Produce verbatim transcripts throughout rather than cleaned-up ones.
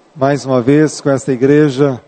mais uma vez com esta igreja,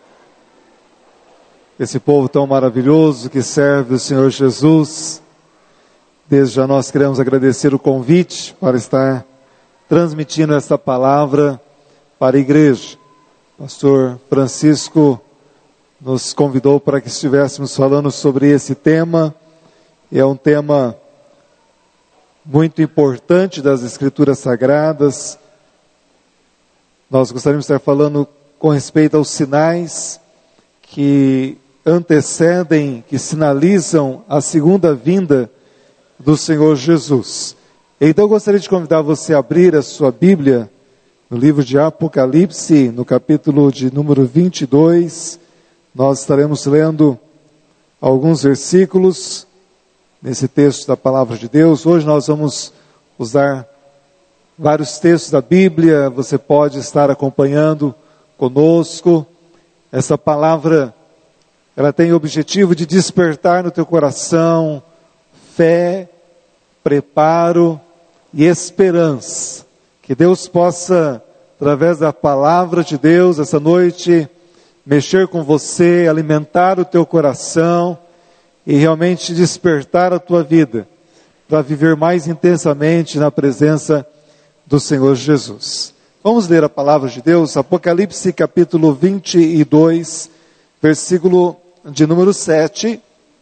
esse povo tão maravilhoso que serve o Senhor Jesus. Desde já nós queremos agradecer o convite para estar transmitindo esta palavra para a igreja. Pastor Francisco nos convidou para que estivéssemos falando sobre esse tema. É um tema muito importante das Escrituras Sagradas. Nós gostaríamos de estar falando com respeito aos sinais que antecedem, que sinalizam a segunda vinda do Senhor Jesus. Então eu gostaria de convidar você a abrir a sua Bíblia no livro de Apocalipse, no capítulo de número vinte e dois. Nós estaremos lendo alguns versículos nesse texto da Palavra de Deus. Hoje nós vamos usar vários textos da Bíblia. Você pode estar acompanhando conosco. Essa palavra, ela tem o objetivo de despertar no teu coração fé, preparo e esperança. Que Deus possa, através da palavra de Deus, essa noite, mexer com você, alimentar o teu coração e realmente despertar a tua vida para viver mais intensamente na presença do Senhor Jesus. Vamos ler a palavra de Deus, Apocalipse capítulo vinte e dois, versículo de número sete.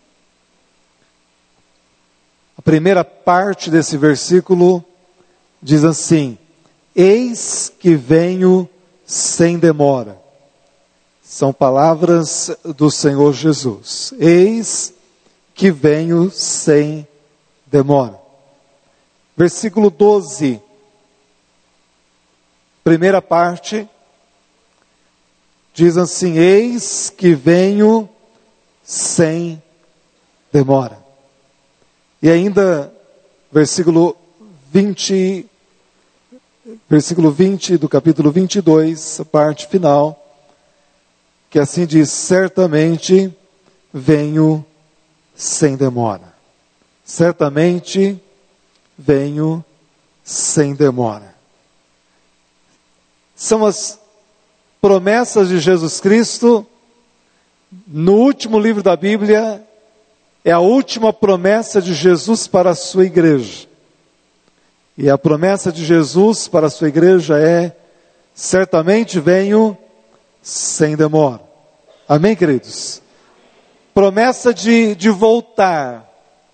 A primeira parte desse versículo diz assim: eis que venho sem demora. São palavras do Senhor Jesus. Eis que venho sem demora. Versículo doze. Primeira parte, diz assim: eis que venho sem demora. E ainda, versículo vinte, versículo vinte do capítulo vinte e dois, a parte final, que assim diz: certamente venho sem demora. Certamente venho sem demora. São as promessas de Jesus Cristo no último livro da Bíblia. É a última promessa de Jesus para a sua igreja. E a promessa de Jesus para a sua igreja é: certamente venho sem demora. Amém, queridos? Promessa de, de voltar,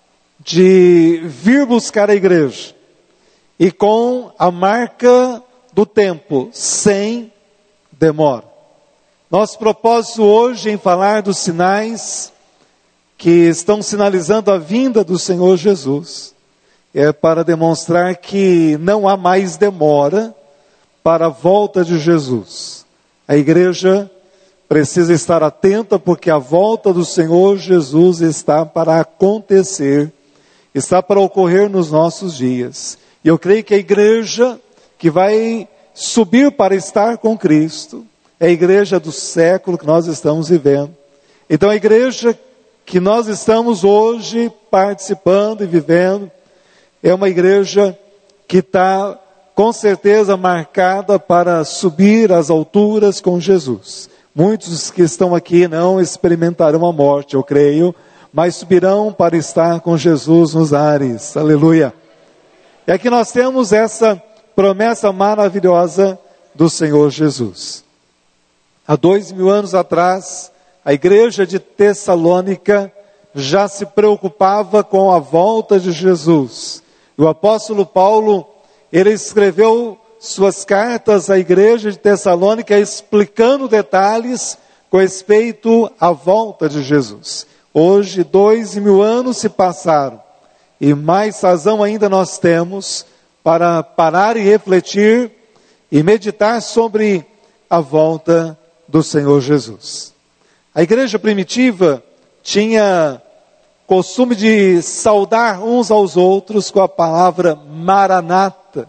de vir buscar a igreja. E com a marca do tempo, sem demora. Nosso propósito hoje em falar dos sinais que estão sinalizando a vinda do Senhor Jesus é para demonstrar que não há mais demora para a volta de Jesus. A igreja precisa estar atenta, porque a volta do Senhor Jesus está para acontecer, está para ocorrer nos nossos dias. E eu creio que a igreja que vai subir para estar com Cristo é a igreja do século que nós estamos vivendo. Então a igreja que nós estamos hoje participando e vivendo é uma igreja que está com certeza marcada para subir às alturas com Jesus. Muitos que estão aqui não experimentarão a morte, eu creio, mas subirão para estar com Jesus nos ares. Aleluia! E aqui nós temos essa promessa maravilhosa do Senhor Jesus. Há dois mil anos atrás, a igreja de Tessalônica já se preocupava com a volta de Jesus. O apóstolo Paulo, ele escreveu suas cartas à igreja de Tessalônica explicando detalhes com respeito à volta de Jesus. Hoje, dois mil anos se passaram e mais razão ainda nós temos para parar e refletir e meditar sobre a volta do Senhor Jesus. A igreja primitiva tinha costume de saudar uns aos outros com a palavra Maranata.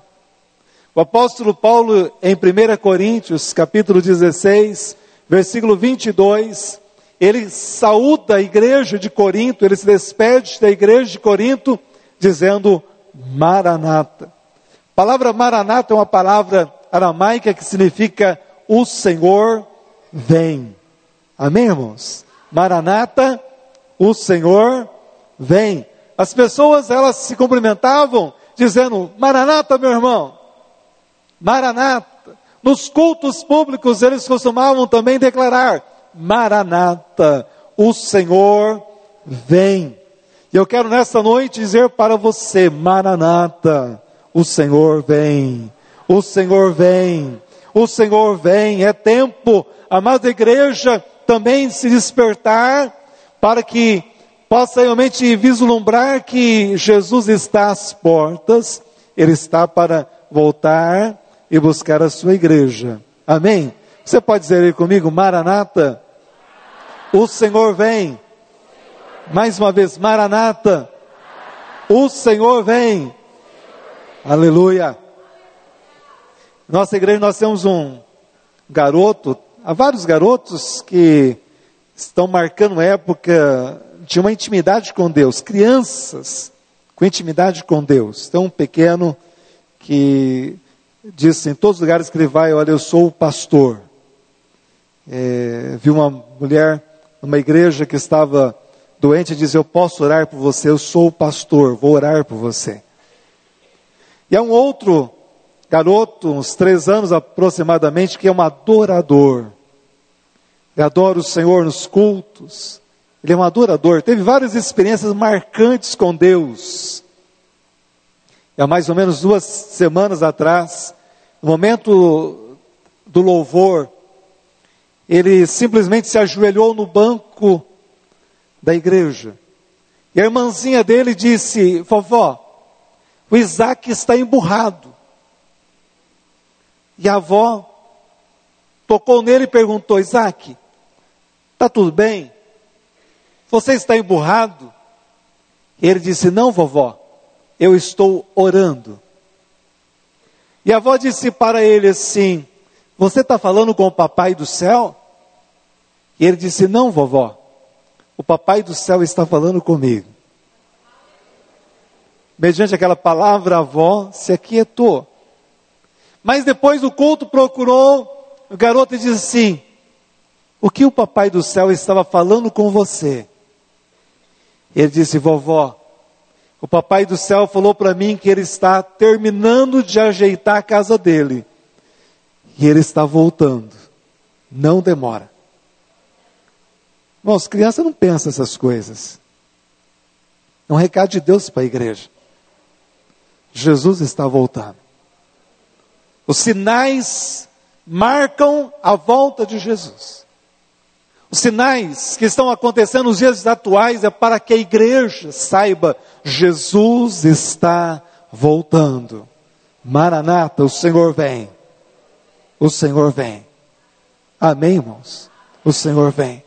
O apóstolo Paulo, em primeira Coríntios, capítulo dezesseis, versículo vinte e dois, ele saúda a igreja de Corinto, ele se despede da igreja de Corinto, dizendo Maranata. A palavra Maranata é uma palavra aramaica que significa o Senhor vem. Amém, irmãos? Maranata, o Senhor vem. As pessoas, elas se cumprimentavam dizendo, Maranata, meu irmão, Maranata. Nos cultos públicos, eles costumavam também declarar, Maranata, o Senhor vem. E eu quero nesta noite dizer para você, Maranata, o Senhor vem, o Senhor vem, o Senhor vem. É tempo, amada igreja, também se despertar para que possa realmente vislumbrar que Jesus está às portas, Ele está para voltar e buscar a sua igreja. Amém? Você pode dizer aí comigo, Maranata, o Senhor vem. Mais uma vez, Maranata, o Senhor vem. Aleluia. Nossa igreja, nós temos um garoto, há vários garotos que estão marcando época de uma intimidade com Deus, crianças com intimidade com Deus. Tem um pequeno que diz em todos os lugares que ele vai, olha, eu sou o pastor. É, vi uma mulher numa igreja que estava doente e diz, eu posso orar por você, eu sou o pastor, vou orar por você. E há um outro garoto, uns três anos aproximadamente, que é um adorador. Ele adora o Senhor nos cultos. Ele é um adorador. Teve várias experiências marcantes com Deus. E há mais ou menos duas semanas atrás, no momento do louvor, ele simplesmente se ajoelhou no banco da igreja. E a irmãzinha dele disse, vovó, o Isaac está emburrado. E a avó tocou nele e perguntou, Isaac, está tudo bem? Você está emburrado? E ele disse, não, vovó, eu estou orando. E a avó disse para ele assim, você está falando com o papai do céu? E ele disse, não, vovó, o papai do céu está falando comigo. Mediante aquela palavra, a avó se aquietou. Mas depois do culto procurou o garoto e disse assim, o que o papai do céu estava falando com você? Ele disse, vovó, o papai do céu falou para mim que ele está terminando de ajeitar a casa dele. E ele está voltando. Não demora. Irmãos, criança não pensa essas coisas. É um recado de Deus para a igreja. Jesus está voltando. Os sinais marcam a volta de Jesus. Os sinais que estão acontecendo nos dias atuais é para que a igreja saiba, Jesus está voltando. Maranata, o Senhor vem. O Senhor vem. Amém, irmãos? O Senhor vem.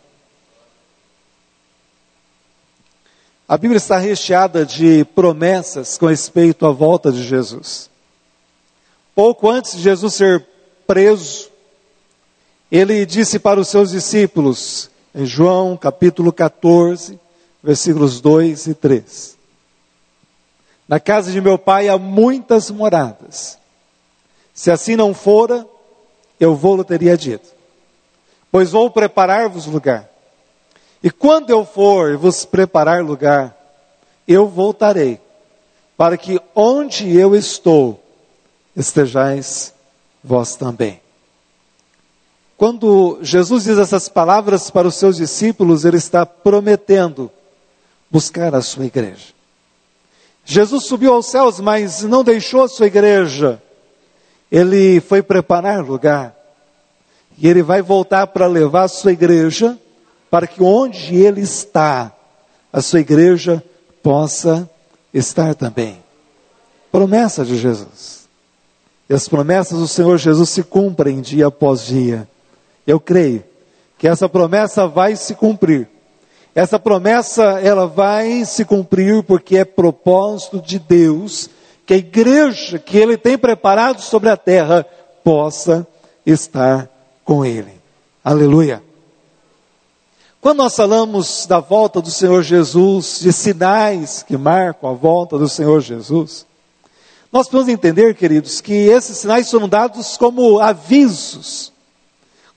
A Bíblia está recheada de promessas com respeito à volta de Jesus. Pouco antes de Jesus ser preso, ele disse para os seus discípulos, em João capítulo catorze, versículos dois e três. Na casa de meu pai há muitas moradas. Se assim não fora, eu vou-lhe teria dito. Pois vou preparar-vos lugar. E quando eu for vos preparar lugar, eu voltarei, para que onde eu estou, estejais vós também. Quando Jesus diz essas palavras para os seus discípulos, ele está prometendo buscar a sua igreja. Jesus subiu aos céus, mas não deixou a sua igreja. Ele foi preparar lugar. E ele vai voltar para levar a sua igreja, para que onde ele está, a sua igreja possa estar também. Promessa de Jesus. E as promessas do Senhor Jesus se cumprem dia após dia. Eu creio que essa promessa vai se cumprir. Essa promessa, ela vai se cumprir porque é propósito de Deus que a igreja que Ele tem preparado sobre a terra possa estar com Ele. Aleluia. Quando nós falamos da volta do Senhor Jesus, de sinais que marcam a volta do Senhor Jesus, nós podemos entender, queridos, que esses sinais são dados como avisos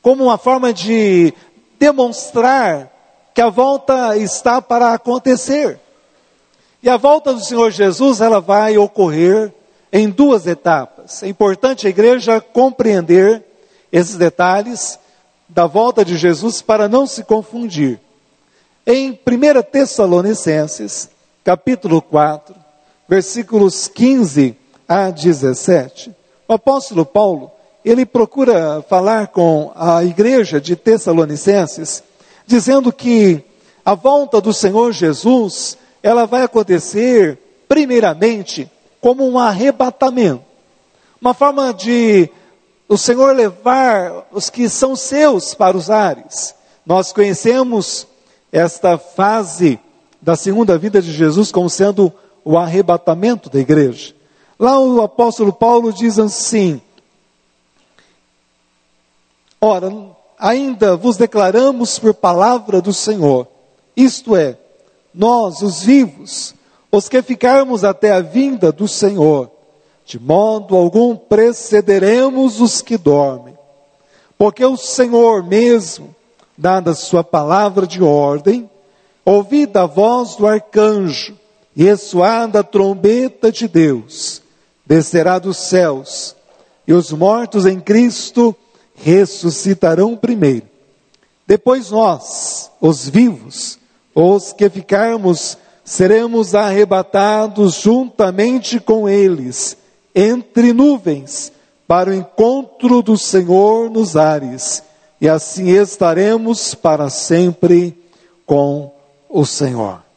como uma forma de demonstrar que a volta está para acontecer. E a volta do Senhor Jesus, ela vai ocorrer em duas etapas. É importante a igreja compreender esses detalhes da volta de Jesus para não se confundir. Em primeira Tessalonicenses, capítulo quatro, versículos quinze a dezessete, o apóstolo Paulo, ele procura falar com a igreja de Tessalonicenses, dizendo que a volta do Senhor Jesus, ela vai acontecer, primeiramente, como um arrebatamento. Uma forma de o Senhor levar os que são seus para os ares. Nós conhecemos esta fase da segunda vinda de Jesus como sendo o arrebatamento da igreja. Lá o apóstolo Paulo diz assim: ora, ainda vos declaramos por palavra do Senhor, isto é, nós, os vivos, os que ficarmos até a vinda do Senhor, de modo algum precederemos os que dormem. Porque o Senhor mesmo, dada a sua palavra de ordem, ouvida a voz do arcanjo, e ressoada a trombeta de Deus, descerá dos céus, e os mortos em Cristo ressuscitarão primeiro. Depois nós, os vivos, os que ficarmos, seremos arrebatados juntamente com eles, entre nuvens, para o encontro do Senhor nos ares, e assim estaremos para sempre com o Senhor.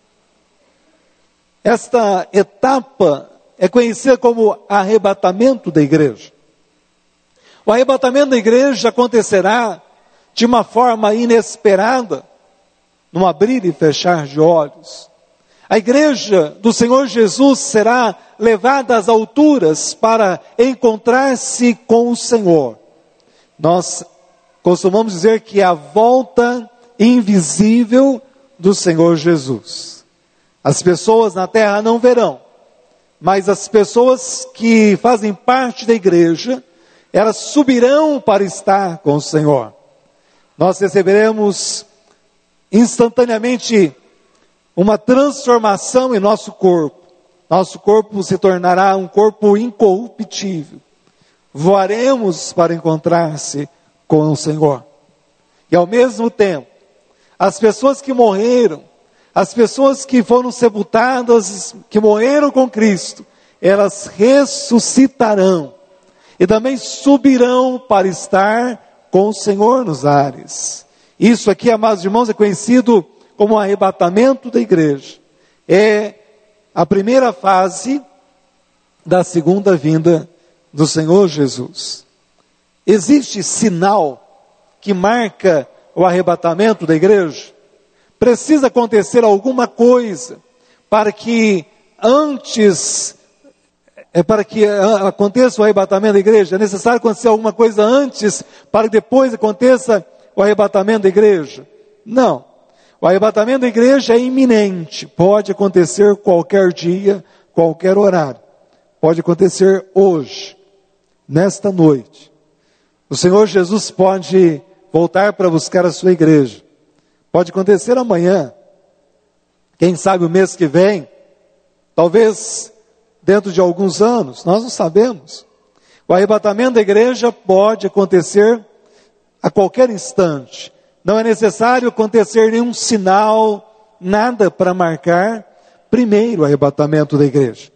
Esta etapa é conhecida como arrebatamento da igreja. O arrebatamento da igreja acontecerá de uma forma inesperada, num abrir e fechar de olhos. A igreja do Senhor Jesus será levada às alturas para encontrar-se com o Senhor. Nós costumamos dizer que é a volta invisível do Senhor Jesus. As pessoas na terra não verão, mas as pessoas que fazem parte da igreja, elas subirão para estar com o Senhor. Nós receberemos instantaneamente uma transformação em nosso corpo. Nosso corpo se tornará um corpo incorruptível. Voaremos para encontrar-se com o Senhor. E ao mesmo tempo, as pessoas que morreram, as pessoas que foram sepultadas, que morreram com Cristo, elas ressuscitarão e também subirão para estar com o Senhor nos ares. Isso aqui, amados irmãos, é conhecido como o arrebatamento da igreja. É a primeira fase da segunda vinda do Senhor Jesus. Existe sinal que marca o arrebatamento da igreja? Precisa acontecer alguma coisa para que antes, é para que aconteça o arrebatamento da igreja? É necessário acontecer alguma coisa antes para que depois aconteça o arrebatamento da igreja? Não. O arrebatamento da igreja é iminente. Pode acontecer qualquer dia, qualquer horário. Pode acontecer hoje, nesta noite. O Senhor Jesus pode voltar para buscar a sua igreja. Pode acontecer amanhã, quem sabe o mês que vem, talvez dentro de alguns anos, nós não sabemos. O arrebatamento da igreja pode acontecer a qualquer instante. Não é necessário acontecer nenhum sinal, nada para marcar primeiro o arrebatamento da igreja.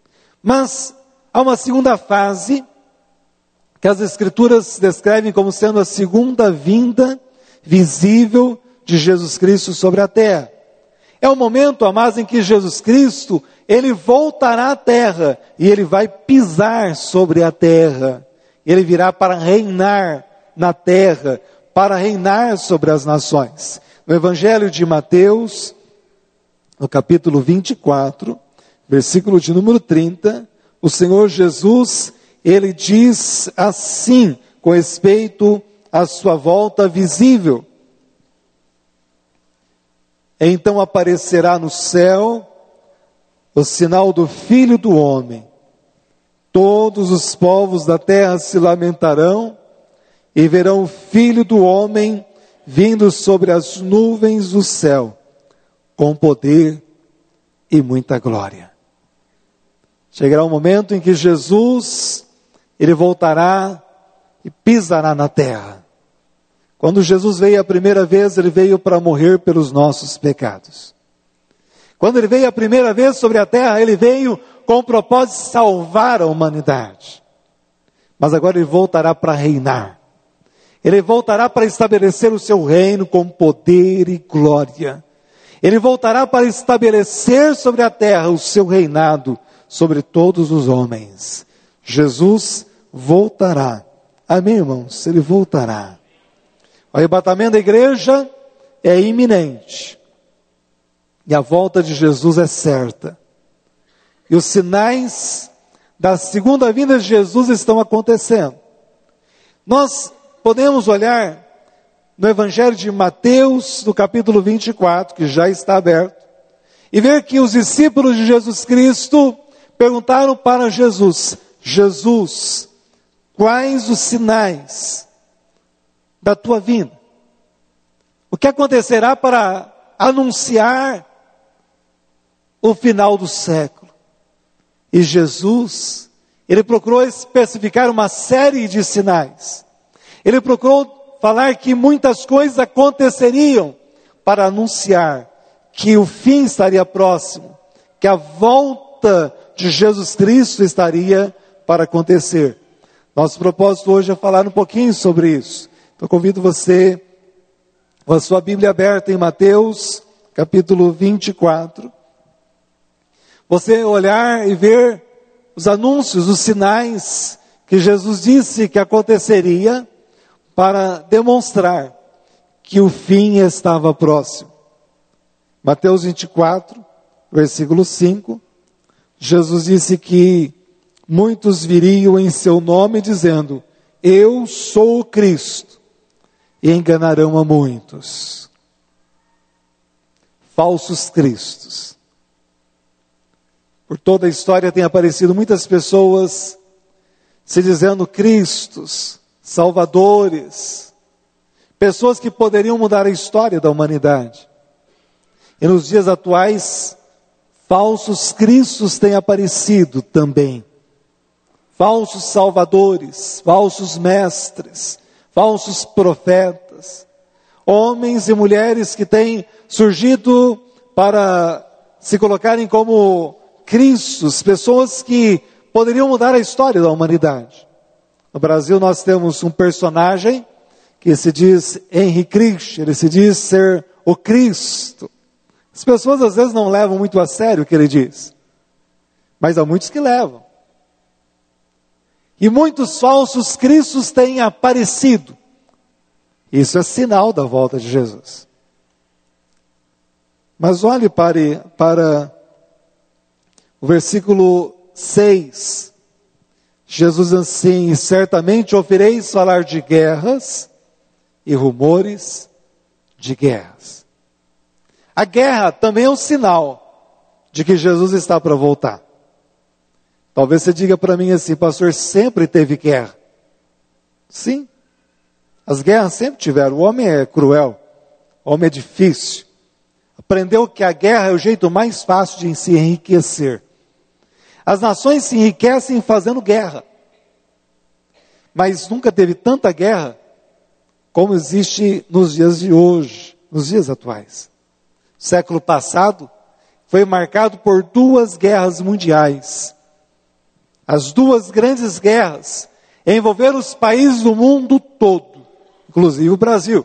Mas há uma segunda fase que as Escrituras descrevem como sendo a segunda vinda visível de Jesus Cristo sobre a terra. É o momento, amados, em que Jesus Cristo, ele voltará à terra e ele vai pisar sobre a terra. Ele virá para reinar na terra, para reinar sobre as nações. No Evangelho de Mateus, no capítulo vinte e quatro, versículo de número trinta, o Senhor Jesus, ele diz assim, com respeito à sua volta visível: então aparecerá no céu o sinal do Filho do Homem. Todos os povos da terra se lamentarão, e verão o Filho do Homem vindo sobre as nuvens do céu, com poder e muita glória. Chegará um momento em que Jesus, ele voltará e pisará na terra. Quando Jesus veio a primeira vez, ele veio para morrer pelos nossos pecados. Quando ele veio a primeira vez sobre a terra, ele veio com o propósito de salvar a humanidade. Mas agora ele voltará para reinar. Ele voltará para estabelecer o seu reino com poder e glória. Ele voltará para estabelecer sobre a terra o seu reinado sobre todos os homens. Jesus voltará. Amém, irmãos? Ele voltará. O arrebatamento da igreja é iminente. E a volta de Jesus é certa. E os sinais da segunda vinda de Jesus estão acontecendo. Nós podemos olhar no Evangelho de Mateus, no capítulo vinte e quatro, que já está aberto, e ver que os discípulos de Jesus Cristo perguntaram para Jesus: Jesus, quais os sinais da tua vinda? O que acontecerá para anunciar o final do século? E Jesus, ele procurou especificar uma série de sinais. Ele procurou falar que muitas coisas aconteceriam para anunciar que o fim estaria próximo, que a volta de Jesus Cristo estaria para acontecer. Nosso propósito hoje é falar um pouquinho sobre isso. Então convido você, com a sua Bíblia aberta em Mateus, capítulo vinte e quatro. Você olhar e ver os anúncios, os sinais que Jesus disse que aconteceria para demonstrar que o fim estava próximo. Mateus vinte e quatro, versículo cinco, Jesus disse que muitos viriam em seu nome dizendo: eu sou o Cristo, e enganarão a muitos. Falsos cristos. Por toda a história tem aparecido muitas pessoas se dizendo cristos, salvadores, pessoas que poderiam mudar a história da humanidade. E nos dias atuais, falsos cristos têm aparecido também. Falsos salvadores, falsos mestres, falsos profetas, homens e mulheres que têm surgido para se colocarem como cristos, pessoas que poderiam mudar a história da humanidade. No Brasil nós temos um personagem que se diz Henri Cristo, ele se diz ser o Cristo. As pessoas às vezes não levam muito a sério o que ele diz, mas há muitos que levam. E muitos falsos cristos têm aparecido. Isso é sinal da volta de Jesus. Mas olhe para, para o versículo seis. Jesus assim: e certamente ouvireis falar de guerras e rumores de guerras. A guerra também é um sinal de que Jesus está para voltar. Talvez você diga para mim assim: pastor, sempre teve guerra. Sim, as guerras sempre tiveram. O homem é cruel, o homem é difícil. Aprendeu que a guerra é o jeito mais fácil de se enriquecer. As nações se enriquecem fazendo guerra. Mas nunca teve tanta guerra como existe nos dias de hoje, nos dias atuais. O século passado foi marcado por duas guerras mundiais. As duas grandes guerras envolveram os países do mundo todo, inclusive o Brasil.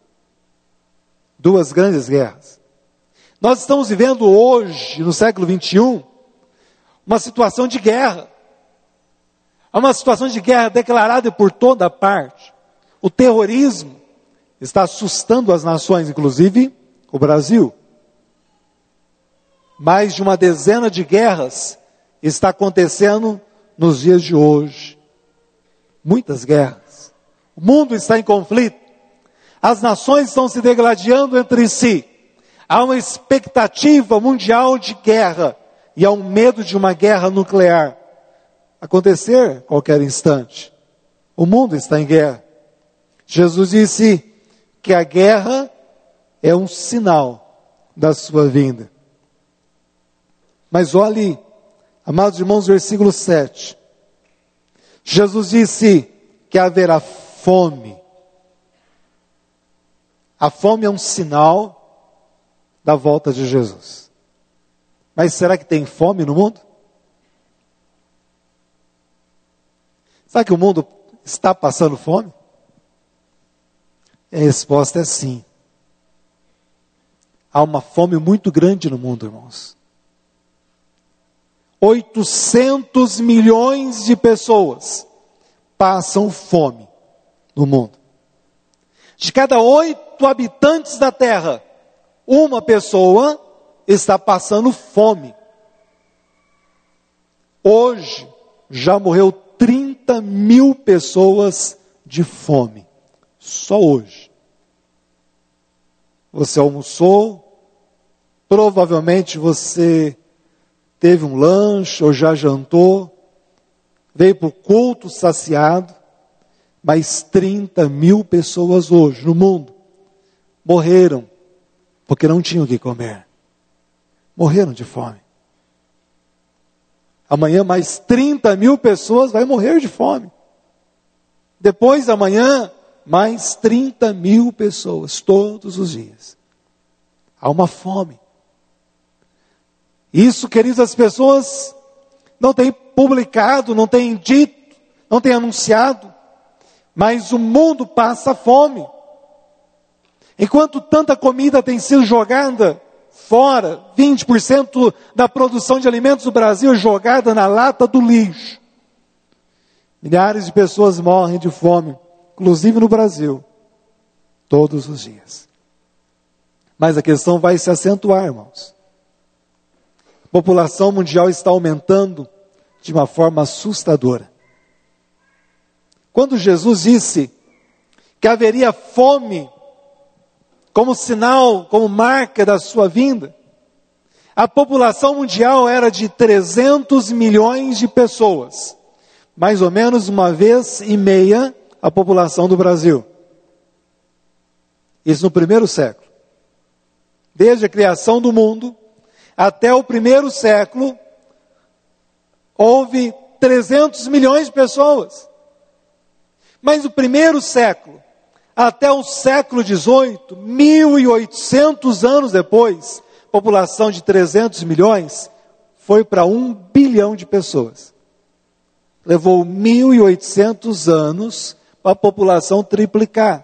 Duas grandes guerras. Nós estamos vivendo hoje, no século vinte e um, uma situação de guerra. Há uma situação de guerra declarada por toda parte. O terrorismo está assustando as nações, inclusive o Brasil. Mais de uma dezena de guerras está acontecendo nos dias de hoje. Muitas guerras. O mundo está em conflito. As nações estão se degladiando entre si. Há uma expectativa mundial de guerra. E há um medo de uma guerra nuclear acontecer a qualquer instante. O mundo está em guerra. Jesus disse que a guerra é um sinal da sua vinda. Mas olhe, amados irmãos, versículo sete. Jesus disse que haverá fome. A fome é um sinal da volta de Jesus. Mas será que tem fome no mundo? Será que o mundo está passando fome? A resposta é sim. Há uma fome muito grande no mundo, irmãos. oitocentos milhões de pessoas passam fome no mundo. De cada oito habitantes da terra, uma pessoa está passando fome. Hoje, já morreu trinta mil pessoas de fome. Só hoje. Você almoçou, provavelmente você teve um lanche ou já jantou, veio para o culto saciado, mas trinta mil pessoas hoje no mundo morreram porque não tinham o que comer. Morreram de fome. Amanhã mais trinta mil pessoas vão morrer de fome. Depois da manhã, mais trinta mil pessoas, todos os dias. Há uma fome. Isso, queridos, as pessoas não têm publicado, não têm dito, não têm anunciado, mas o mundo passa fome. Enquanto tanta comida tem sido jogada fora, vinte por cento da produção de alimentos do Brasil é jogada na lata do lixo. Milhares de pessoas morrem de fome, inclusive no Brasil, todos os dias. Mas a questão vai se acentuar, irmãos. A população mundial está aumentando de uma forma assustadora. Quando Jesus disse que haveria fome como sinal, como marca da sua vinda, a população mundial era de trezentos milhões de pessoas, mais ou menos uma vez e meia a população do Brasil. Isso no primeiro século. Desde a criação do mundo até o primeiro século, houve trezentos milhões de pessoas. Mas no primeiro século, até o século dezoito, mil e oitocentos anos depois, a população de trezentos milhões foi para um bilhão de pessoas. Levou mil e oitocentos anos para a população triplicar.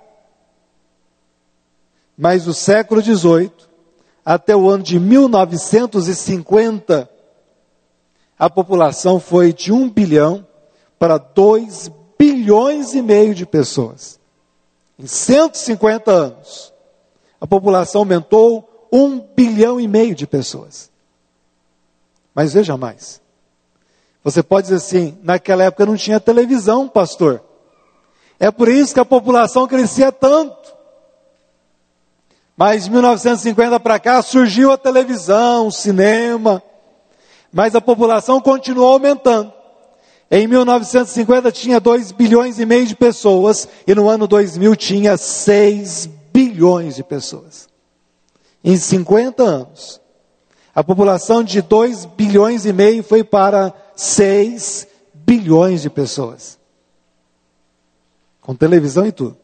Mas do século dezoito até o ano de mil novecentos e cinquenta, a população foi de um bilhão para dois bilhões e meio de pessoas. Em cento e cinquenta anos, a população aumentou um bilhão e meio de pessoas. Mas veja mais. Você pode dizer assim, naquela época não tinha televisão, pastor. É por isso que a população crescia tanto. Mas de mil novecentos e cinquenta para cá surgiu a televisão, o cinema. Mas a população continuou aumentando. Em mil novecentos e cinquenta tinha dois bilhões e meio de pessoas e no ano dois mil tinha seis bilhões de pessoas. Em cinquenta anos, a população de dois bilhões e meio foi para seis bilhões de pessoas. Com televisão e tudo.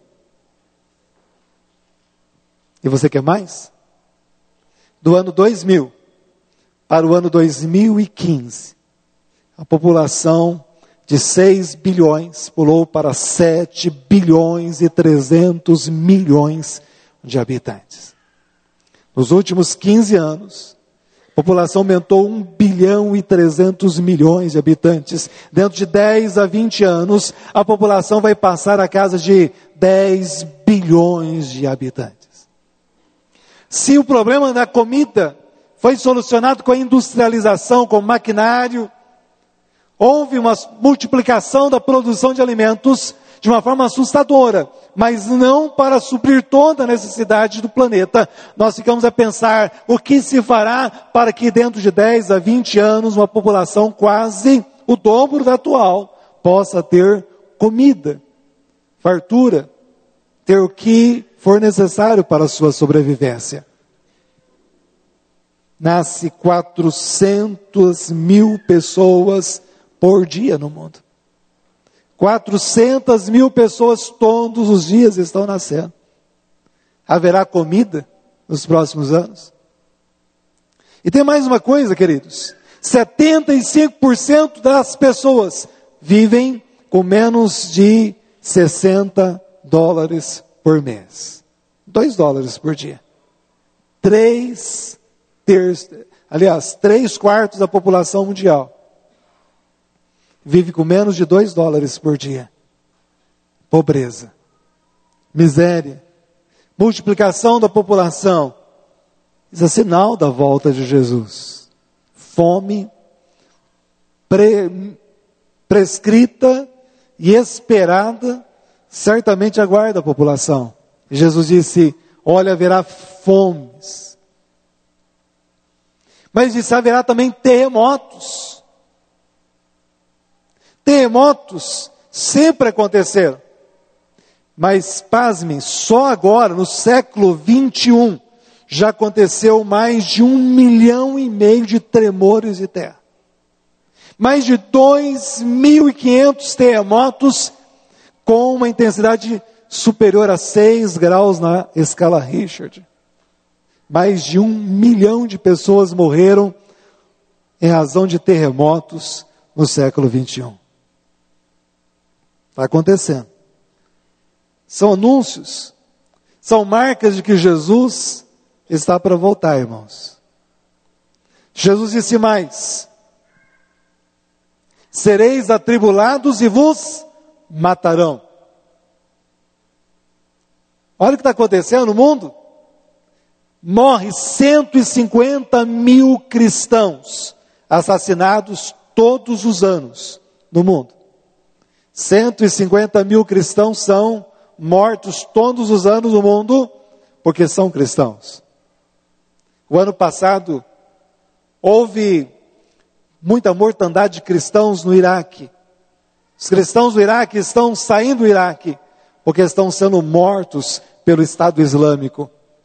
E você quer mais? Do ano dois mil para o ano dois mil e quinze, a população de seis bilhões pulou para sete bilhões e trezentos milhões de habitantes. Nos últimos quinze anos, a população aumentou um bilhão e trezentos milhões de habitantes. Dentro de dez a vinte anos, a população vai passar a casa de dez bilhões de habitantes. Se o problema da comida foi solucionado com a industrialização, com o maquinário, houve uma multiplicação da produção de alimentos de uma forma assustadora, mas não para suprir toda a necessidade do planeta. Nós ficamos a pensar o que se fará para que dentro de dez a vinte anos uma população quase o dobro da atual possa ter comida, fartura. ter o que for necessário para a sua sobrevivência. Nasce quatrocentas mil pessoas por dia no mundo. quatrocentas mil pessoas todos os dias estão nascendo. Haverá comida nos próximos anos? E tem mais uma coisa, queridos. setenta e cinco por cento das pessoas vivem com menos de sessenta dólares por mês. dois dólares por dia. Três terços, aliás, três quartos da população mundial vive com menos de dois dólares por dia. Pobreza, miséria, multiplicação da população. Isso é sinal da volta de Jesus. Fome pre, prescrita e esperada certamente aguarda a população. Jesus disse, olha, haverá fomes. Mas disse, haverá também terremotos. Terremotos sempre aconteceram. Mas, pasmem, só agora, no século vinte e um, já aconteceu mais de um milhão e meio de tremores de terra. Mais de dois mil e quinhentos terremotos com uma intensidade superior a seis graus na escala Richter. Mais de um milhão de pessoas morreram em razão de terremotos no século vinte e um. Está acontecendo. São anúncios, são marcas de que Jesus está para voltar, irmãos. Jesus disse mais, sereis atribulados e vos matarão. Olha o que está acontecendo no mundo. Morre cento e cinquenta mil cristãos assassinados todos os anos no mundo. cento e cinquenta mil cristãos são mortos todos os anos no mundo porque são cristãos. O ano passado houve muita mortandade de cristãos no Iraque. Os cristãos do Iraque estão saindo do Iraque porque estão sendo mortos pelo Estado Islâmico.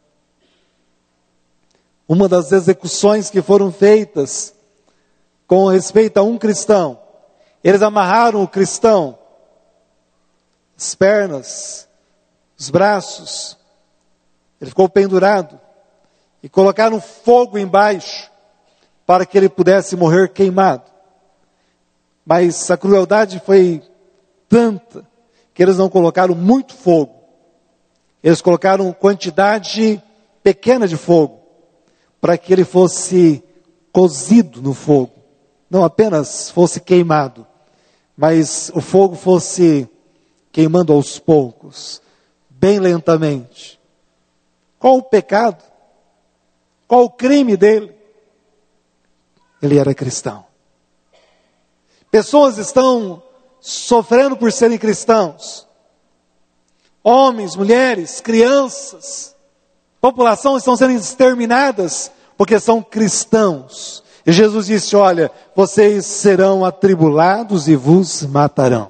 Uma das execuções que foram feitas com respeito a um cristão, eles amarraram o cristão, as pernas, os braços, ele ficou pendurado, e colocaram fogo embaixo, para que ele pudesse morrer queimado. Mas a crueldade foi tanta, que eles não colocaram muito fogo, eles colocaram quantidade pequena de fogo, para que ele fosse cozido no fogo, não apenas fosse queimado, mas o fogo fosse queimando aos poucos, bem lentamente. Qual o pecado? Qual o crime dele? Ele era cristão. Pessoas estão sofrendo por serem cristãos. Homens, mulheres, crianças, população estão sendo exterminadas porque são cristãos. E Jesus disse, olha, vocês serão atribulados e vos matarão.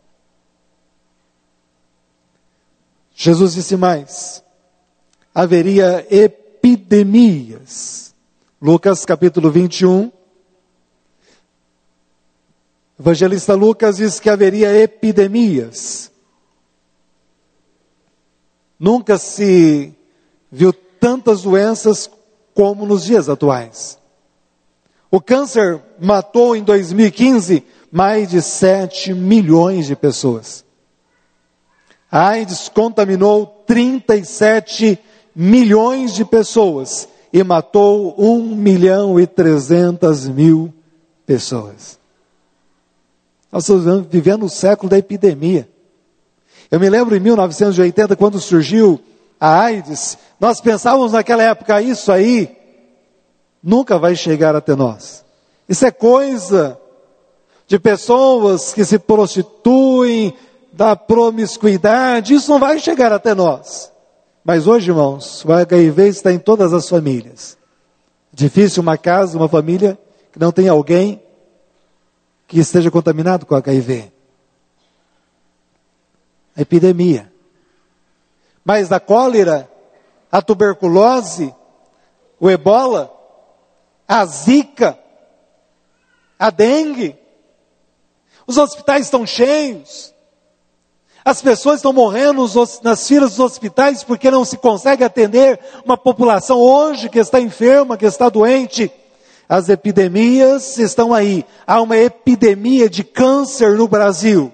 Jesus disse mais, haveria epidemias. Lucas capítulo vinte e um, o evangelista Lucas diz que haveria epidemias. Nunca se viu tantas doenças como nos dias atuais. O câncer matou em dois mil e quinze mais de sete milhões de pessoas. A AIDS contaminou trinta e sete milhões de pessoas e matou um milhão e trezentas mil pessoas. Nós estamos vivendo o século da epidemia. Eu me lembro em mil novecentos e oitenta, quando surgiu a AIDS, nós pensávamos naquela época, isso aí nunca vai chegar até nós. Isso é coisa de pessoas que se prostituem, da promiscuidade, isso não vai chegar até nós. Mas hoje, irmãos, o H I V está em todas as famílias. Difícil uma casa, uma família que não tem alguém que esteja contaminado com H I V. A epidemia. Mas a cólera, a tuberculose, o ebola, a zika, a dengue, os hospitais estão cheios, as pessoas estão morrendo nas filas dos hospitais porque não se consegue atender uma população hoje que está enferma, que está doente. As epidemias estão aí. Há uma epidemia de câncer no Brasil.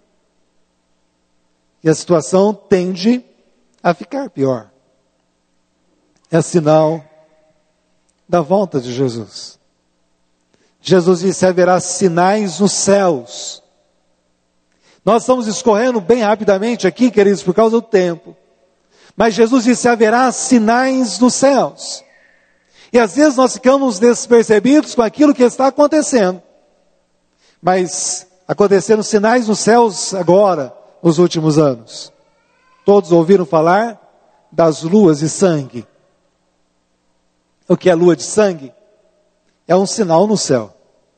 E a situação tende a ficar pior. É sinal da volta de Jesus. Jesus disse: haverá sinais nos céus. Nós estamos escorrendo bem rapidamente aqui, queridos, por causa do tempo. Mas Jesus disse: haverá sinais nos céus. E às vezes nós ficamos despercebidos com aquilo que está acontecendo. Mas aconteceram sinais nos céus agora, nos últimos anos. Todos ouviram falar das luas de sangue. O que é lua de sangue? É um sinal no céu.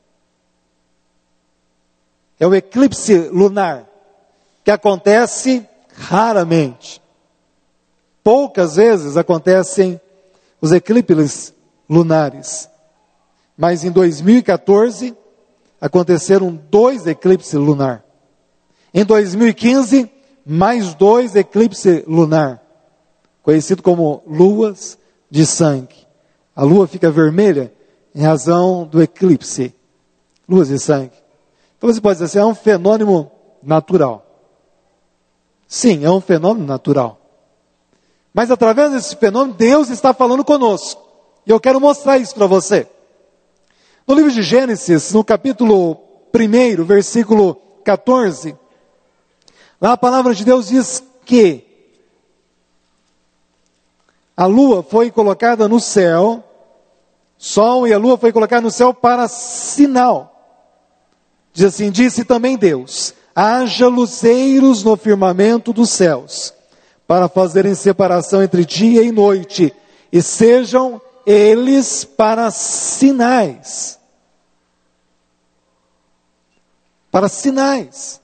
É o eclipse lunar, que acontece raramente. Poucas vezes acontecem os eclipses lunares. Mas em dois mil e quatorze, aconteceram dois eclipses lunar. Em dois mil e quinze, mais dois eclipses lunar, conhecido como luas de sangue. A lua fica vermelha em razão do eclipse, luas de sangue. Então você pode dizer assim, é um fenômeno natural. Sim, é um fenômeno natural. Mas através desse fenômeno, Deus está falando conosco. E eu quero mostrar isso para você. No livro de Gênesis, no capítulo um, versículo quatorze, lá a palavra de Deus diz que a lua foi colocada no céu, sol e a lua foi colocada no céu para sinal. Diz assim, disse também Deus, haja luzeiros no firmamento dos céus, para fazerem separação entre dia e noite, e sejam eles para sinais. Para sinais.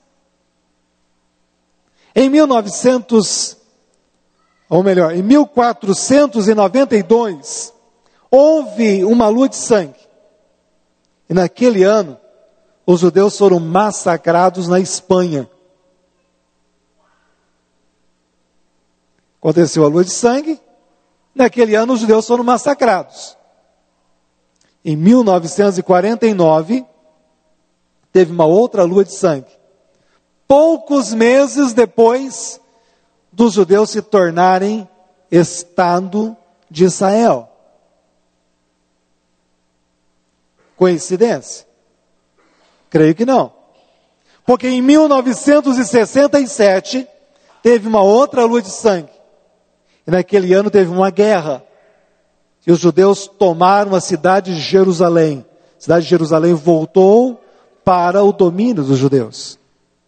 Em mil e novecentos, ou melhor, em mil quatrocentos e noventa e dois, houve uma lua de sangue. E naquele ano, os judeus foram massacrados na Espanha. Aconteceu a lua de sangue. Naquele ano, os judeus foram massacrados. Em mil novecentos e quarenta e nove, teve uma outra lua de sangue. Poucos meses depois dos judeus se tornarem Estado de Israel. Coincidência? Creio que não. Porque em mil novecentos e sessenta e sete, teve uma outra lua de sangue. E naquele ano teve uma guerra. E os judeus tomaram a cidade de Jerusalém. A cidade de Jerusalém voltou para o domínio dos judeus.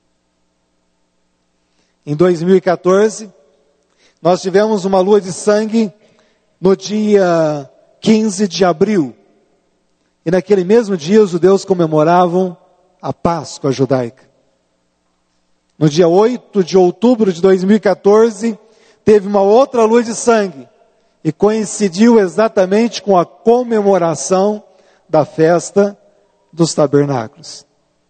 Em dois mil e quatorze, nós tivemos uma lua de sangue no dia quinze de abril. E naquele mesmo dia os judeus comemoravam a Páscoa judaica. No dia oito de outubro de dois mil e quatorze, teve uma outra lua de sangue. E coincidiu exatamente com a comemoração da festa dos tabernáculos.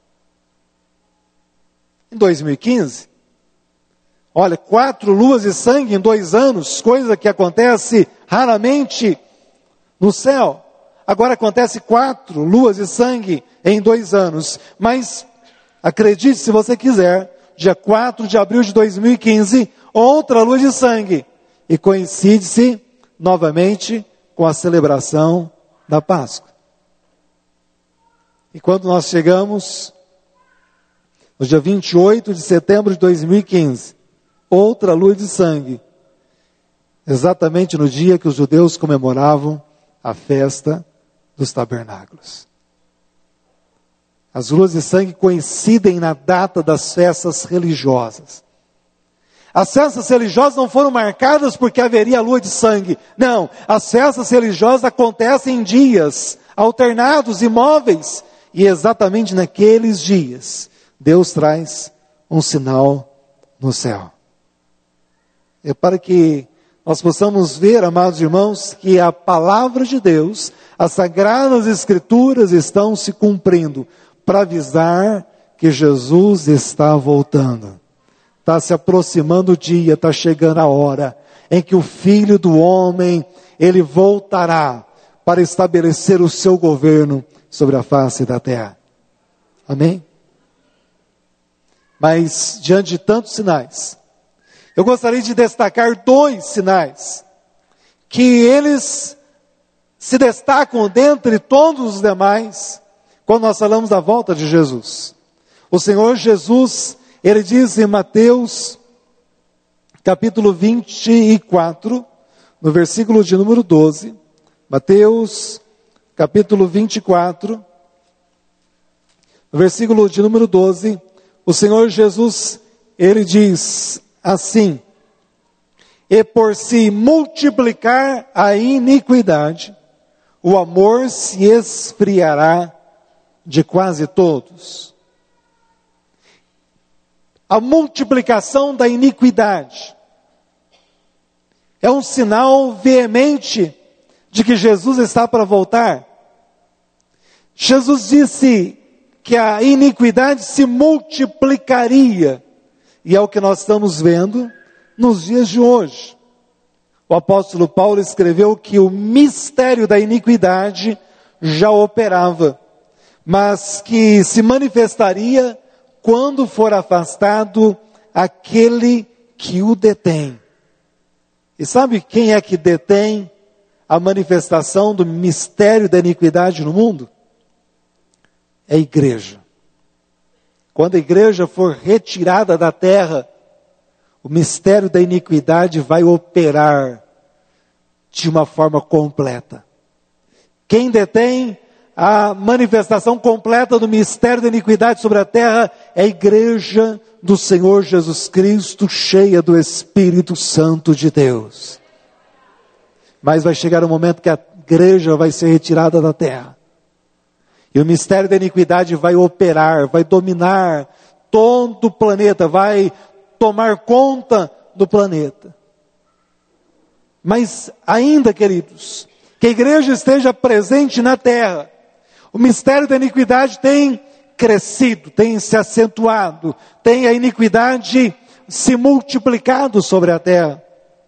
Em dois mil e quinze, olha, quatro luas de sangue em dois anos, coisa que acontece raramente no céu. Agora acontece quatro luas de sangue em dois anos. Mas, acredite se você quiser, dia quatro de abril de dois mil e quinze, outra lua de sangue. E coincide-se novamente com a celebração da Páscoa. E quando nós chegamos, no dia vinte e oito de setembro de dois mil e quinze, outra lua de sangue. Exatamente no dia que os judeus comemoravam a festa dos tabernáculos. As luas de sangue coincidem na data das festas religiosas. As festas religiosas não foram marcadas porque haveria a lua de sangue. Não, as festas religiosas acontecem em dias alternados, imóveis. E exatamente naqueles dias, Deus traz um sinal no céu. É para que nós possamos ver, amados irmãos, que a palavra de Deus, as sagradas escrituras estão se cumprindo para avisar que Jesus está voltando. Está se aproximando o dia, está chegando a hora em que o Filho do Homem, ele voltará para estabelecer o seu governo sobre a face da terra. Amém? Mas, diante de tantos sinais, eu gostaria de destacar dois sinais, que eles se destacam dentre todos os demais, quando nós falamos da volta de Jesus. O Senhor Jesus, ele diz em Mateus, capítulo vinte e quatro, no versículo de número doze, Mateus, capítulo vinte e quatro, no versículo de número doze, o Senhor Jesus, ele diz assim: e por se multiplicar a iniquidade, o amor se esfriará de quase todos. A multiplicação da iniquidade é um sinal veemente de que Jesus está para voltar. Jesus disse que a iniquidade se multiplicaria, e é o que nós estamos vendo nos dias de hoje. O apóstolo Paulo escreveu que o mistério da iniquidade já operava, mas que se manifestaria quando for afastado aquele que o detém. E sabe quem é que detém a manifestação do mistério da iniquidade no mundo? É a igreja. Quando a igreja for retirada da terra, o mistério da iniquidade vai operar de uma forma completa. Quem detém a manifestação completa do mistério da iniquidade sobre a terra é a igreja do Senhor Jesus Cristo, cheia do Espírito Santo de Deus. Mas vai chegar um momento que a igreja vai ser retirada da terra. E o mistério da iniquidade vai operar, vai dominar todo o planeta, vai tomar conta do planeta. Mas ainda, queridos, que a igreja esteja presente na terra, o mistério da iniquidade tem crescido, tem se acentuado, tem a iniquidade se multiplicado sobre a terra.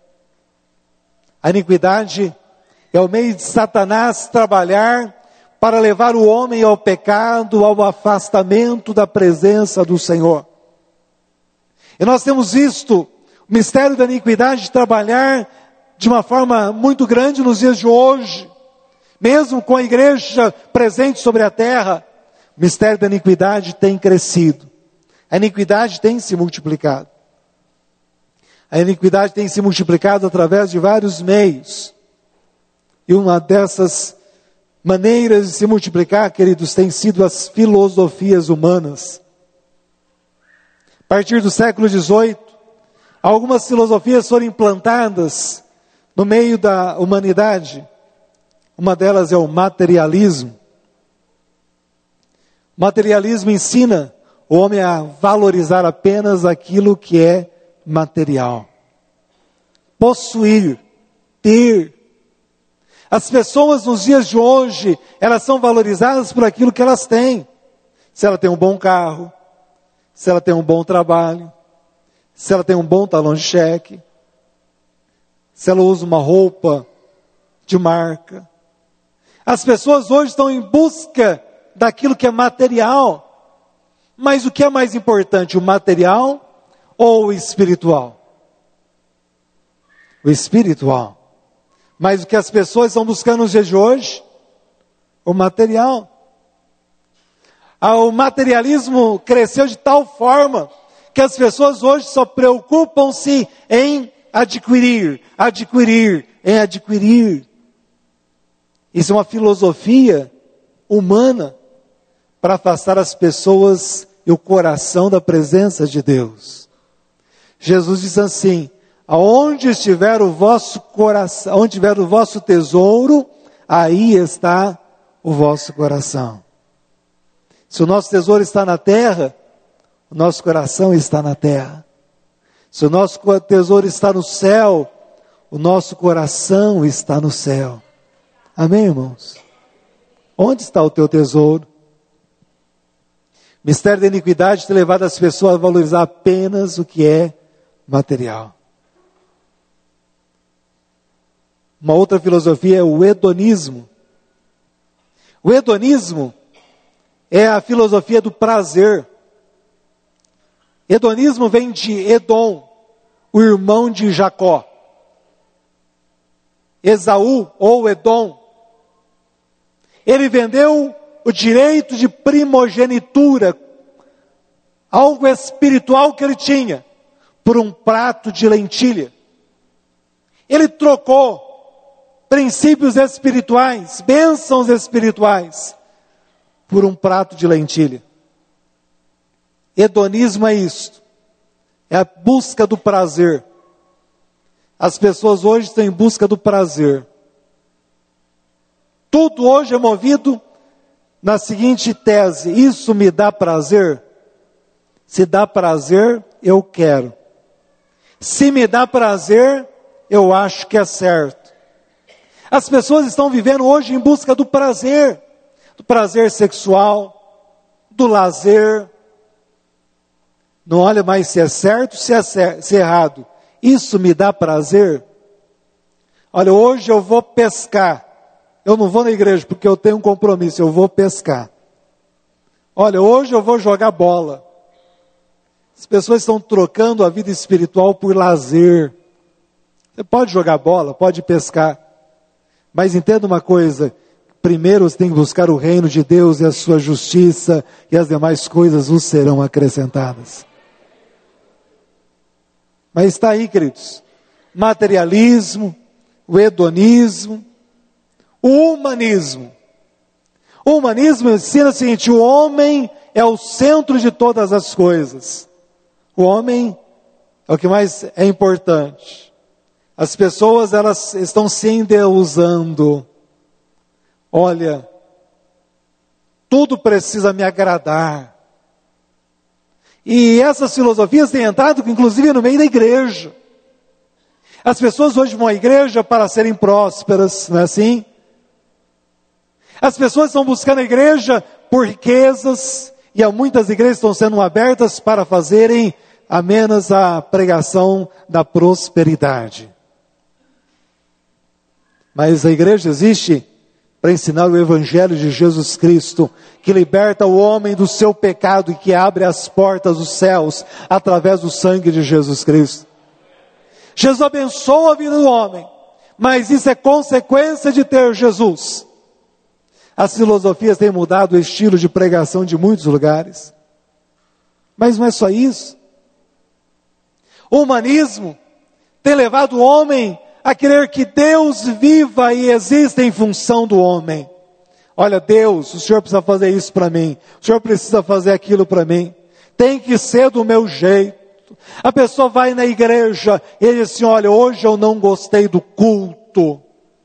A iniquidade é o meio de Satanás trabalhar para levar o homem ao pecado, ao afastamento da presença do Senhor. E nós temos visto o mistério da iniquidade trabalhar de uma forma muito grande nos dias de hoje, mesmo com a igreja presente sobre a terra. O mistério da iniquidade tem crescido, a iniquidade tem se multiplicado. A iniquidade tem se multiplicado através de vários meios, e uma dessas maneiras de se multiplicar, queridos, tem sido as filosofias humanas. A partir do século dezoito, algumas filosofias foram implantadas no meio da humanidade. Uma delas é o materialismo. O materialismo ensina o homem a valorizar apenas aquilo que é material. Possuir, ter. As pessoas nos dias de hoje, elas são valorizadas por aquilo que elas têm. Se ela tem um bom carro, se ela tem um bom trabalho, se ela tem um bom talão de cheque, se ela usa uma roupa de marca. As pessoas hoje estão em busca daquilo que é material. Mas o que é mais importante, o material ou o espiritual? O espiritual. Mas o que as pessoas estão buscando nos dias de hoje? O material. Ah, o materialismo cresceu de tal forma que as pessoas hoje só preocupam-se em adquirir, adquirir, em adquirir. Isso é uma filosofia humana para afastar as pessoas e o coração da presença de Deus. Jesus diz assim: aonde estiver o vosso coração, onde estiver o vosso tesouro, aí está o vosso coração. Se o nosso tesouro está na terra, o nosso coração está na terra. Se o nosso tesouro está no céu, o nosso coração está no céu. Amém, irmãos? Onde está o teu tesouro? O mistério da iniquidade tem levado as pessoas a valorizar apenas o que é material. Uma outra filosofia é o hedonismo. O hedonismo é a filosofia do prazer. Hedonismo vem de Edom, o irmão de Jacó. Esaú ou Edom. Ele vendeu o direito de primogenitura, algo espiritual que ele tinha, por um prato de lentilha. Ele trocou princípios espirituais, bênçãos espirituais, por um prato de lentilha. Hedonismo é isto, é a busca do prazer. As pessoas hoje estão em busca do prazer. Tudo hoje é movido na seguinte tese: isso me dá prazer? Se dá prazer, eu quero. Se me dá prazer, eu acho que é certo. As pessoas estão vivendo hoje em busca do prazer, do prazer sexual, do lazer. Não olha mais se é certo, se é, certo, se é errado. Isso me dá prazer? Olha, hoje eu vou pescar. Eu não vou na igreja porque eu tenho um compromisso, eu vou pescar. Olha, hoje eu vou jogar bola. As pessoas estão trocando a vida espiritual por lazer. Você pode jogar bola, pode pescar. Mas entenda uma coisa, primeiro você tem que buscar o reino de Deus e a sua justiça, e as demais coisas vos serão acrescentadas. Mas está aí, queridos, materialismo, o hedonismo, o humanismo. O humanismo ensina o seguinte: o homem é o centro de todas as coisas. O homem é o que mais é importante. As pessoas, elas estão se endeusando. Olha, tudo precisa me agradar. E essas filosofias têm entrado, inclusive, no meio da igreja. As pessoas hoje vão à igreja para serem prósperas, não é assim? As pessoas estão buscando a igreja por riquezas, e há muitas igrejas que estão sendo abertas para fazerem apenas a pregação da prosperidade. Mas a igreja existe para ensinar o evangelho de Jesus Cristo, que liberta o homem do seu pecado e que abre as portas dos céus através do sangue de Jesus Cristo. Jesus abençoa a vida do homem, mas isso é consequência de ter Jesus. As filosofias têm mudado o estilo de pregação de muitos lugares. Mas não é só isso. O humanismo tem levado o homem a querer que Deus viva e exista em função do homem. Olha, Deus, o Senhor precisa fazer isso para mim. O Senhor precisa fazer aquilo para mim. Tem que ser do meu jeito. A pessoa vai na igreja e ele diz assim: olha, hoje eu não gostei do culto.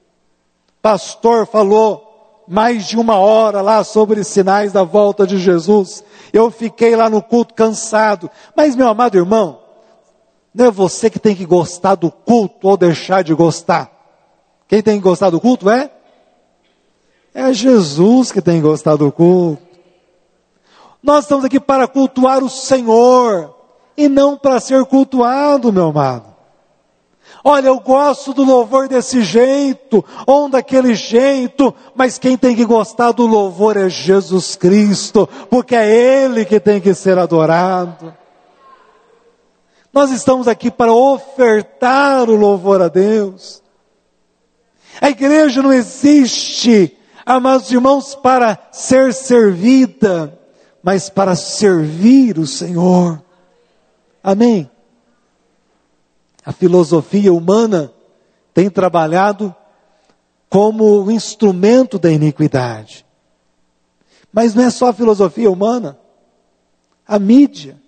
Pastor falou mais de uma hora lá sobre sinais da volta de Jesus. Eu fiquei lá no culto cansado. Mas, meu amado irmão, não é você que tem que gostar do culto ou deixar de gostar. Quem tem que gostar do culto é? É Jesus que tem que gostar do culto. Nós estamos aqui para cultuar o Senhor e não para ser cultuado, meu amado. Olha, eu gosto do louvor desse jeito, ou daquele jeito, mas quem tem que gostar do louvor é Jesus Cristo, porque é Ele que tem que ser adorado. Nós estamos aqui para ofertar o louvor a Deus. A igreja não existe, amados irmãos, para ser servida, mas para servir o Senhor. Amém? A filosofia humana tem trabalhado como um instrumento da iniquidade. Mas não é só a filosofia humana. A mídia,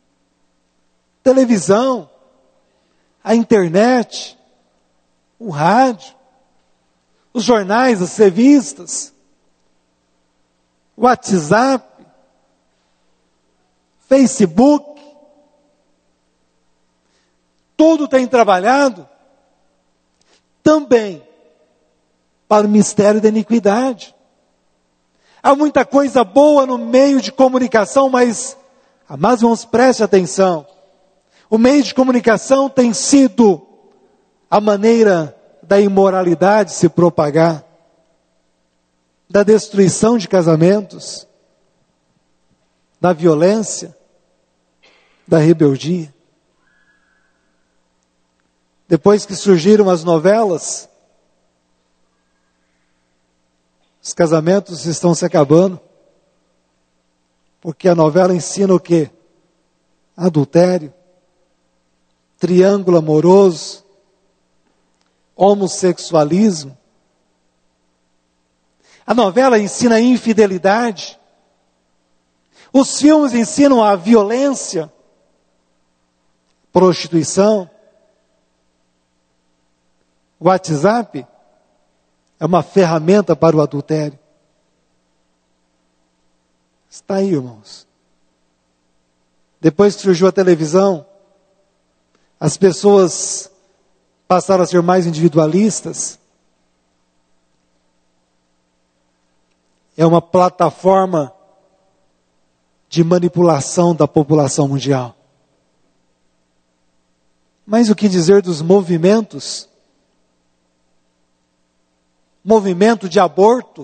televisão, a internet, o rádio, os jornais, as revistas, o WhatsApp, Facebook, tudo tem trabalhado também para o mistério da iniquidade. Há muita coisa boa no meio de comunicação, mas, amados irmãos, preste atenção. O meio de comunicação tem sido a maneira da imoralidade se propagar, da destruição de casamentos, da violência, da rebeldia. Depois que surgiram as novelas, os casamentos estão se acabando, porque a novela ensina o quê? Adultério, triângulo amoroso, homossexualismo. A novela ensina a infidelidade. Os filmes ensinam a violência, prostituição. O WhatsApp é uma ferramenta para o adultério. Está aí, irmãos. Depois que surgiu a televisão, as pessoas passaram a ser mais individualistas. É uma plataforma de manipulação da população mundial. Mas o que dizer dos movimentos? Movimento de aborto.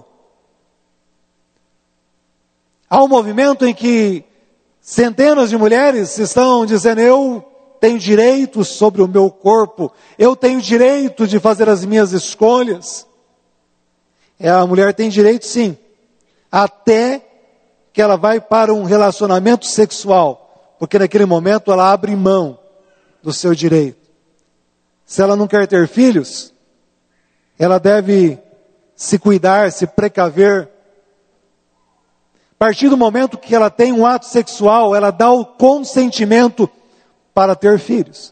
Há um movimento em que centenas de mulheres estão dizendo: eu tenho direito sobre o meu corpo, eu tenho direito de fazer as minhas escolhas. É, a mulher tem direito, sim, até que ela vai para um relacionamento sexual, porque naquele momento ela abre mão do seu direito. Se ela não quer ter filhos, ela deve se cuidar, se precaver. A partir do momento que ela tem um ato sexual, ela dá o consentimento para ter filhos.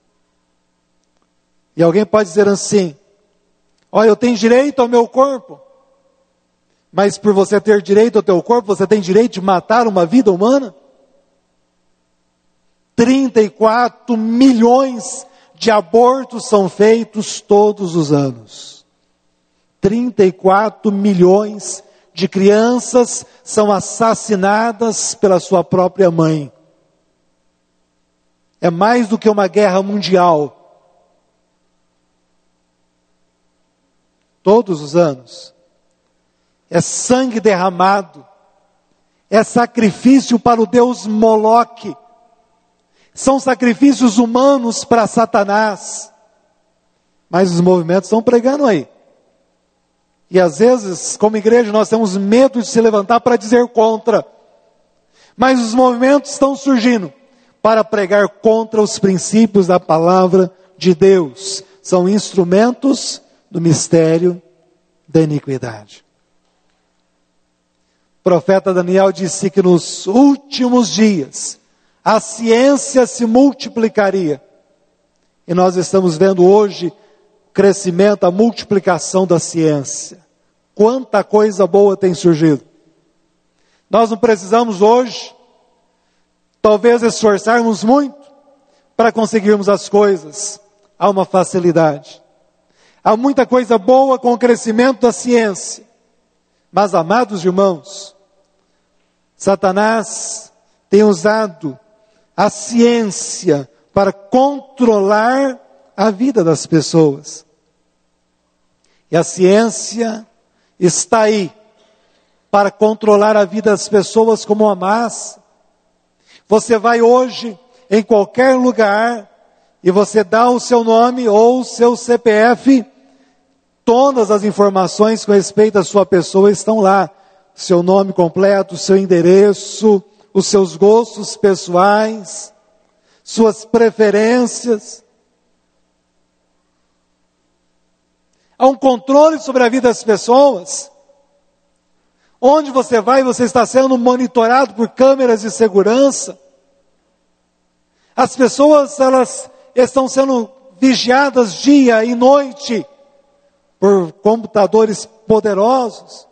E alguém pode dizer assim: olha, eu tenho direito ao meu corpo, mas por você ter direito ao teu corpo, você tem direito de matar uma vida humana? trinta e quatro milhões de abortos são feitos todos os anos. trinta e quatro milhões de crianças são assassinadas pela sua própria mãe. É mais do que uma guerra mundial. Todos os anos. É sangue derramado. É sacrifício para o deus Moloque. São sacrifícios humanos para Satanás. Mas os movimentos estão pregando aí. E às vezes, como igreja, nós temos medo de se levantar para dizer contra. Mas os movimentos estão surgindo para pregar contra os princípios da palavra de Deus. São instrumentos do mistério da iniquidade. O profeta Daniel disse que nos últimos dias a ciência se multiplicaria. E nós estamos vendo hoje o crescimento, a multiplicação da ciência. Quanta coisa boa tem surgido. Nós não precisamos hoje, talvez, esforçarmos muito para conseguirmos as coisas. Há uma facilidade. Há muita coisa boa com o crescimento da ciência. Mas, amados irmãos, Satanás tem usado a ciência para controlar a vida das pessoas. E a ciência está aí para controlar a vida das pessoas como uma massa. Você vai hoje em qualquer lugar e você dá o seu nome ou o seu C P F, todas as informações com respeito à sua pessoa estão lá. Seu nome completo, seu endereço, os seus gostos pessoais, suas preferências. Há um controle sobre a vida das pessoas. Onde você vai, você está sendo monitorado por câmeras de segurança. As pessoas, elas estão sendo vigiadas dia e noite por computadores poderosos.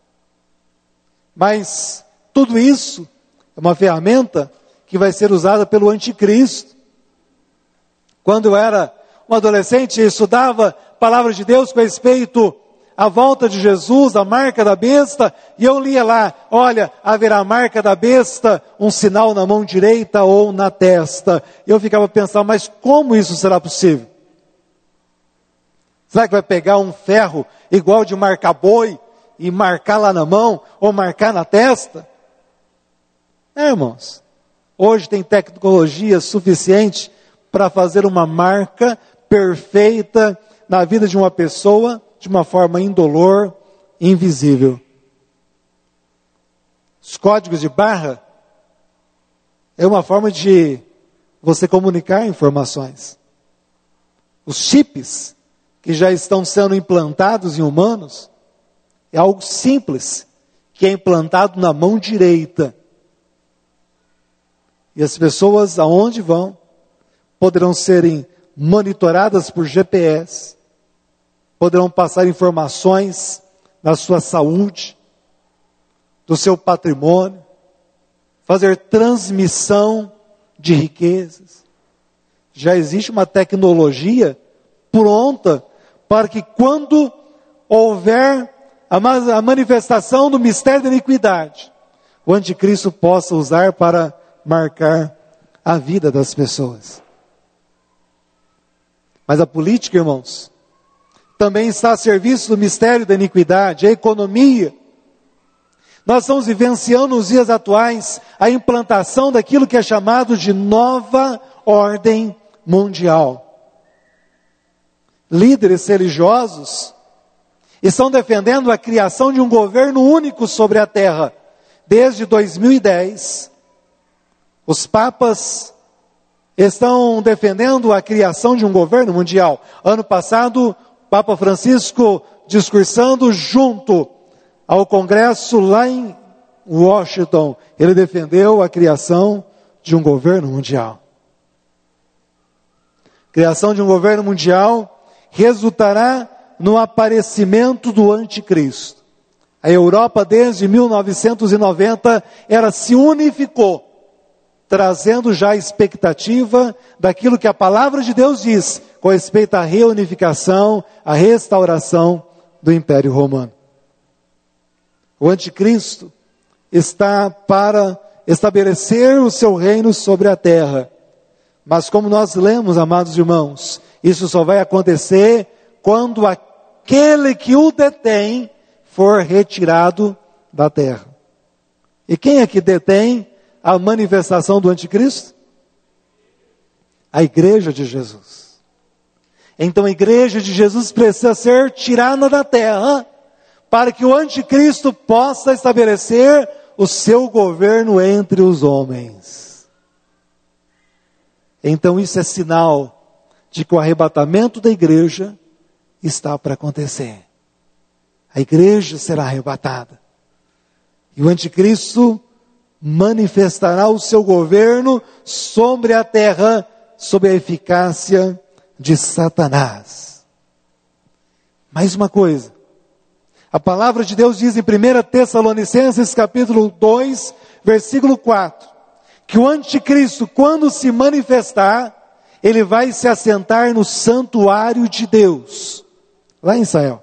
Mas tudo isso é uma ferramenta que vai ser usada pelo anticristo. Quando eu era um adolescente, estudava a palavra de Deus com respeito à volta de Jesus, a marca da besta, e eu lia lá, olha, haverá a marca da besta, um sinal na mão direita ou na testa. Eu ficava pensando, mas como isso será possível? Será que vai pegar um ferro igual de marcar boi e marcar lá na mão ou marcar na testa? É, irmãos, hoje tem tecnologia suficiente para fazer uma marca perfeita na vida de uma pessoa de uma forma indolor, invisível. Os códigos de barra é uma forma de você comunicar informações. Os chips que já estão sendo implantados em humanos, é algo simples, que é implantado na mão direita. E as pessoas, aonde vão, poderão serem monitoradas por G P S, poderão passar informações da sua saúde, do seu patrimônio, fazer transmissão de riquezas. Já existe uma tecnologia pronta para que quando houver a manifestação do mistério da iniquidade, o anticristo possa usar para marcar a vida das pessoas. Mas a política, irmãos, também está a serviço do mistério da iniquidade, a economia. Nós estamos vivenciando nos dias atuais a implantação daquilo que é chamado de nova ordem mundial. Líderes religiosos estão defendendo a criação de um governo único sobre a terra. Desde dois mil e dez, os papas estão defendendo a criação de um governo mundial. Ano passado, Papa Francisco, discursando junto ao Congresso lá em Washington, ele defendeu a criação de um governo mundial. Criação de um governo mundial resultará no aparecimento do anticristo. A Europa, desde mil novecentos e noventa, ela se unificou, trazendo já a expectativa daquilo que a palavra de Deus diz, com respeito à reunificação, à restauração do Império Romano. O anticristo está para estabelecer o seu reino sobre a terra. Mas como nós lemos, amados irmãos, isso só vai acontecer quando aquele que o detém for retirado da terra. E quem é que detém a manifestação do anticristo? A igreja de Jesus. Então a igreja de Jesus precisa ser tirada da terra para que o anticristo possa estabelecer o seu governo entre os homens. Então isso é sinal de que o arrebatamento da igreja está para acontecer. A igreja será arrebatada. E o anticristo manifestará o seu governo sobre a terra, sob a eficácia de Satanás. Mais uma coisa. A palavra de Deus diz em primeira Tessalonicenses capítulo dois, versículo quatro, que o anticristo, quando se manifestar, ele vai se assentar no santuário de Deus, lá em Israel.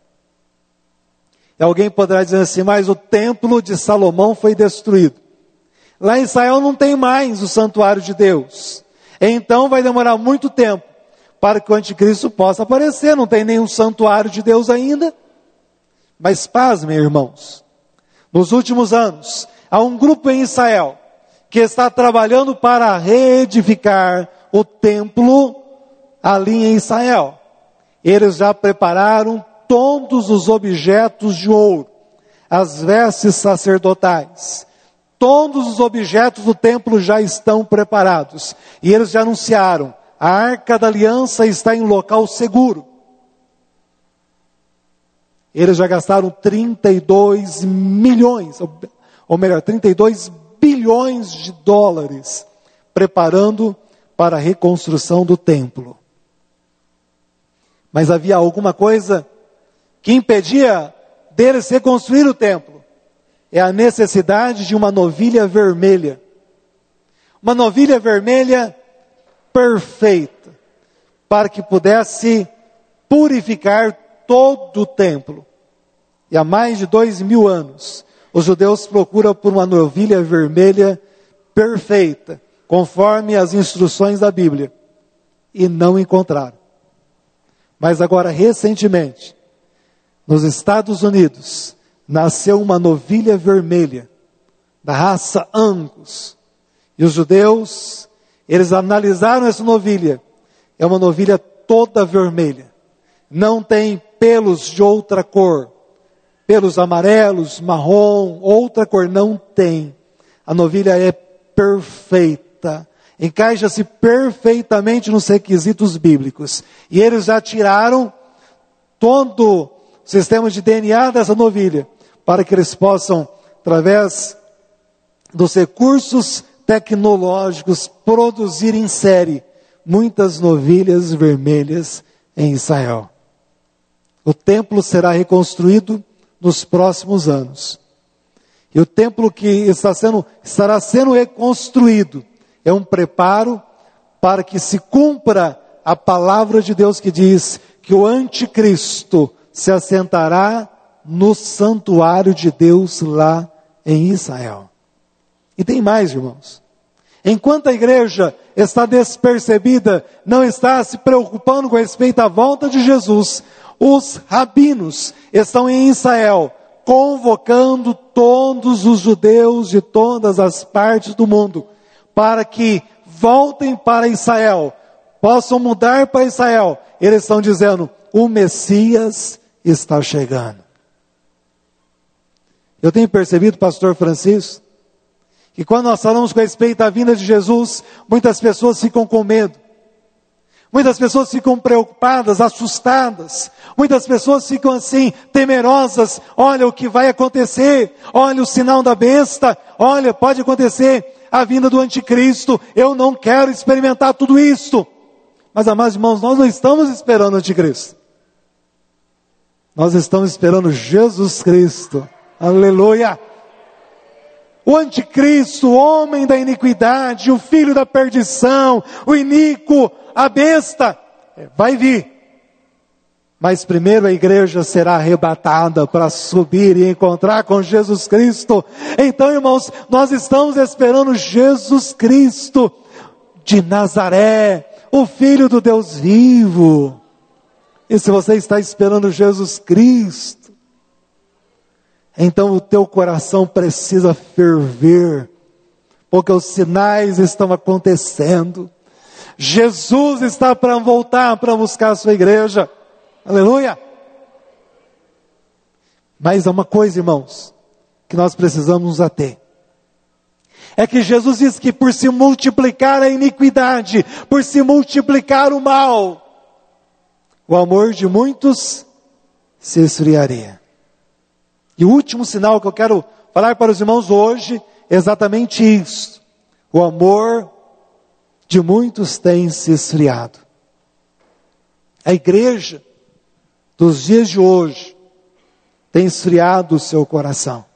E alguém poderá dizer assim, mas o templo de Salomão foi destruído. Lá em Israel não tem mais o santuário de Deus. Então vai demorar muito tempo para que o anticristo possa aparecer. Não tem nenhum santuário de Deus ainda. Mas pasmem, irmãos, nos últimos anos, há um grupo em Israel que está trabalhando para reedificar o templo ali em Israel. Eles já prepararam todos os objetos de ouro, as vestes sacerdotais, todos os objetos do templo já estão preparados. E eles já anunciaram, a Arca da Aliança está em local seguro. Eles já gastaram trinta e dois milhões, ou melhor, trinta e dois bilhões de dólares, preparando para a reconstrução do templo. Mas havia alguma coisa que impedia deles reconstruir o templo. É a necessidade de uma novilha vermelha. Uma novilha vermelha perfeita. para que pudesse purificar todo o templo. E há mais de dois mil anos, os judeus procuram por uma novilha vermelha perfeita, conforme as instruções da Bíblia, e não encontraram. Mas agora, recentemente, nos Estados Unidos, nasceu uma novilha vermelha, da raça Angus. E os judeus, eles analisaram essa novilha. É uma novilha toda vermelha. Não tem pelos de outra cor. Pelos amarelos, marrom, outra cor. Não tem. A novilha é perfeita. Encaixa-se perfeitamente nos requisitos bíblicos. E eles já tiraram todo o sistema de D N A dessa novilha, para que eles possam, através dos recursos tecnológicos, produzir em série muitas novilhas vermelhas em Israel. O templo será reconstruído nos próximos anos. E o templo que está sendo, estará sendo reconstruído é um preparo para que se cumpra a palavra de Deus que diz que o anticristo se assentará no santuário de Deus lá em Israel. E tem mais, irmãos. Enquanto a igreja está despercebida, não está se preocupando com respeito à volta de Jesus, os rabinos estão em Israel, convocando todos os judeus de todas as partes do mundo, para que voltem para Israel, possam mudar para Israel. Eles estão dizendo, o Messias está chegando. Eu tenho percebido, pastor Francisco, que quando nós falamos com respeito à vinda de Jesus, muitas pessoas ficam com medo. Muitas pessoas ficam preocupadas, assustadas. Muitas pessoas ficam assim, temerosas. Olha o que vai acontecer. Olha o sinal da besta. Olha, pode acontecer a vinda do anticristo. Eu não quero experimentar tudo isso. Mas, amados irmãos, nós não estamos esperando o anticristo. Nós estamos esperando Jesus Cristo. Aleluia! O anticristo, o homem da iniquidade, o filho da perdição, o iníquo, a besta, vai vir. Mas primeiro a igreja será arrebatada para subir e encontrar com Jesus Cristo. Então, irmãos, nós estamos esperando Jesus Cristo de Nazaré, o Filho do Deus vivo. E se você está esperando Jesus Cristo, então o teu coração precisa ferver, porque os sinais estão acontecendo. Jesus está para voltar, para buscar a sua igreja. Aleluia! Mas há uma coisa, irmãos, que nós precisamos nos ater. É que Jesus diz que por se multiplicar a iniquidade, por se multiplicar o mal, o amor de muitos se esfriaria. E o último sinal que eu quero falar para os irmãos hoje é exatamente isso. O amor de muitos tem se esfriado. A igreja dos dias de hoje tem esfriado o seu coração.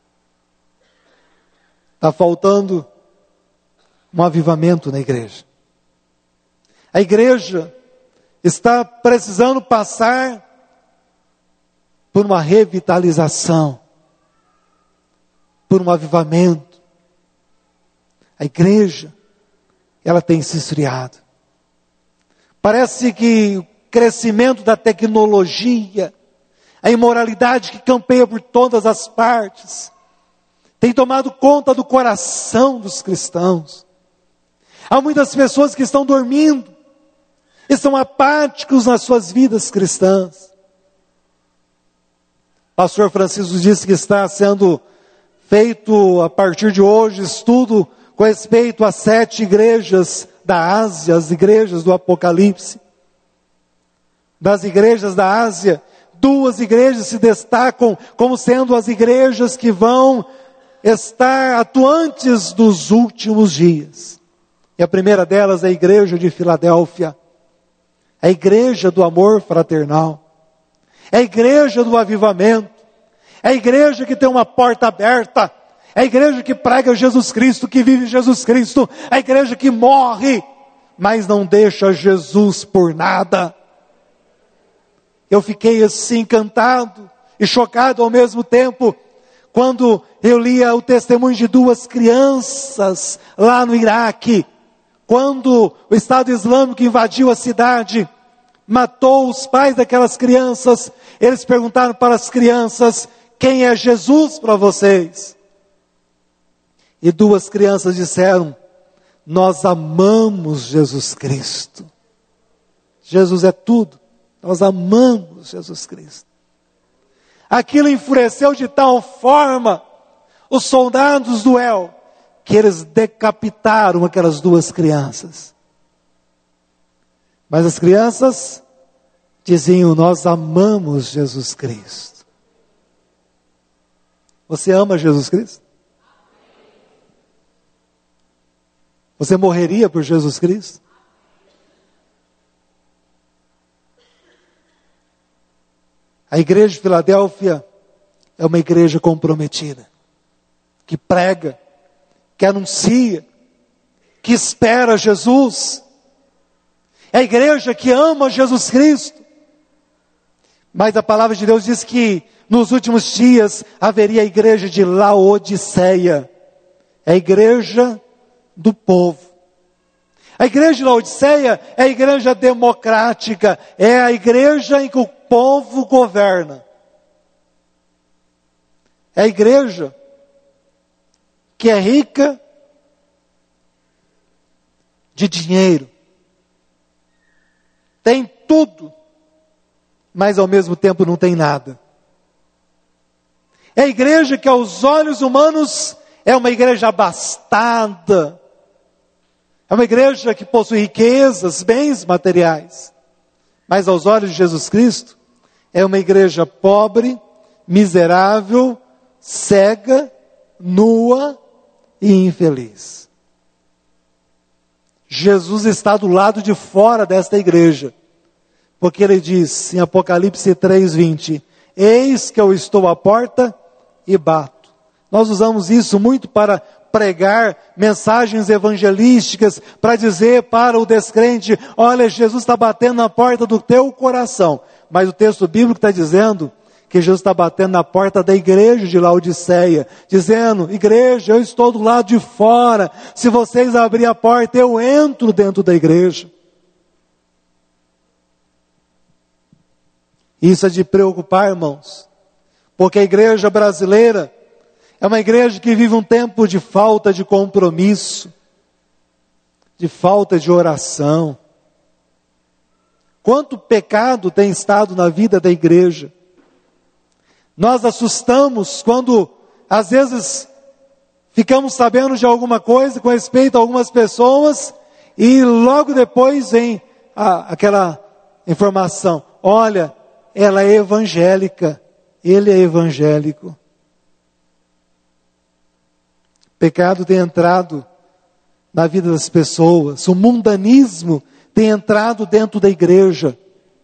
Está faltando um avivamento na igreja. A igreja está precisando passar por uma revitalização, por um avivamento. A igreja, ela tem se esfriado. Parece que o crescimento da tecnologia, a imoralidade que campeia por todas as partes, tem tomado conta do coração dos cristãos. Há muitas pessoas que estão dormindo, estão apáticos nas suas vidas cristãs. Pastor Francisco disse que está sendo feito a partir de hoje estudo com respeito às sete igrejas da Ásia, as igrejas do Apocalipse. Das igrejas da Ásia, duas igrejas se destacam como sendo as igrejas que vão estar atuantes dos últimos dias. E a primeira delas é a igreja de Filadélfia, a igreja do amor fraternal. É a igreja do avivamento. É a igreja que tem uma porta aberta. É a igreja que prega Jesus Cristo, que vive Jesus Cristo. É a igreja que morre mas não deixa Jesus por nada. Eu fiquei assim encantado e chocado ao mesmo tempo, quando eu lia o testemunho de duas crianças lá no Iraque, quando o Estado Islâmico invadiu a cidade, matou os pais daquelas crianças. Eles perguntaram para as crianças: quem é Jesus para vocês? E duas crianças disseram: nós amamos Jesus Cristo. Jesus é tudo. Nós amamos Jesus Cristo. Aquilo enfureceu de tal forma os soldados do El, que eles decapitaram aquelas duas crianças. Mas as crianças diziam: nós amamos Jesus Cristo. Você ama Jesus Cristo? Você morreria por Jesus Cristo? A igreja de Filadélfia é uma igreja comprometida, que prega, que anuncia, que espera Jesus. É a igreja que ama Jesus Cristo. Mas a palavra de Deus diz que nos últimos dias haveria a igreja de Laodiceia. É a igreja do povo. A igreja de Laodiceia é a igreja democrática, é a igreja em que o povo governa. É a igreja que é rica de dinheiro, tem tudo, mas ao mesmo tempo não tem nada. É a igreja que aos olhos humanos é uma igreja abastada, é uma igreja que possui riquezas, bens materiais, mas aos olhos de Jesus Cristo é uma igreja pobre, miserável, cega, nua e infeliz. Jesus está do lado de fora desta igreja, porque ele diz em Apocalipse três, vinte, eis que eu estou à porta e bato. Nós usamos isso muito para pregar mensagens evangelísticas, para dizer para o descrente: olha, Jesus está batendo na porta do teu coração. Mas o texto bíblico está dizendo que Jesus está batendo na porta da igreja de Laodiceia, dizendo: igreja, eu estou do lado de fora, se vocês abrirem a porta, eu entro dentro da igreja. Isso é de preocupar, irmãos, porque a igreja brasileira é uma igreja que vive um tempo de falta de compromisso, de falta de oração. Quanto pecado tem estado na vida da igreja. Nós assustamos quando, às vezes, ficamos sabendo de alguma coisa com respeito a algumas pessoas e logo depois vem a, aquela informação: olha, ela é evangélica, ele é evangélico. Pecado tem entrado na vida das pessoas, o mundanismo tem entrado dentro da igreja.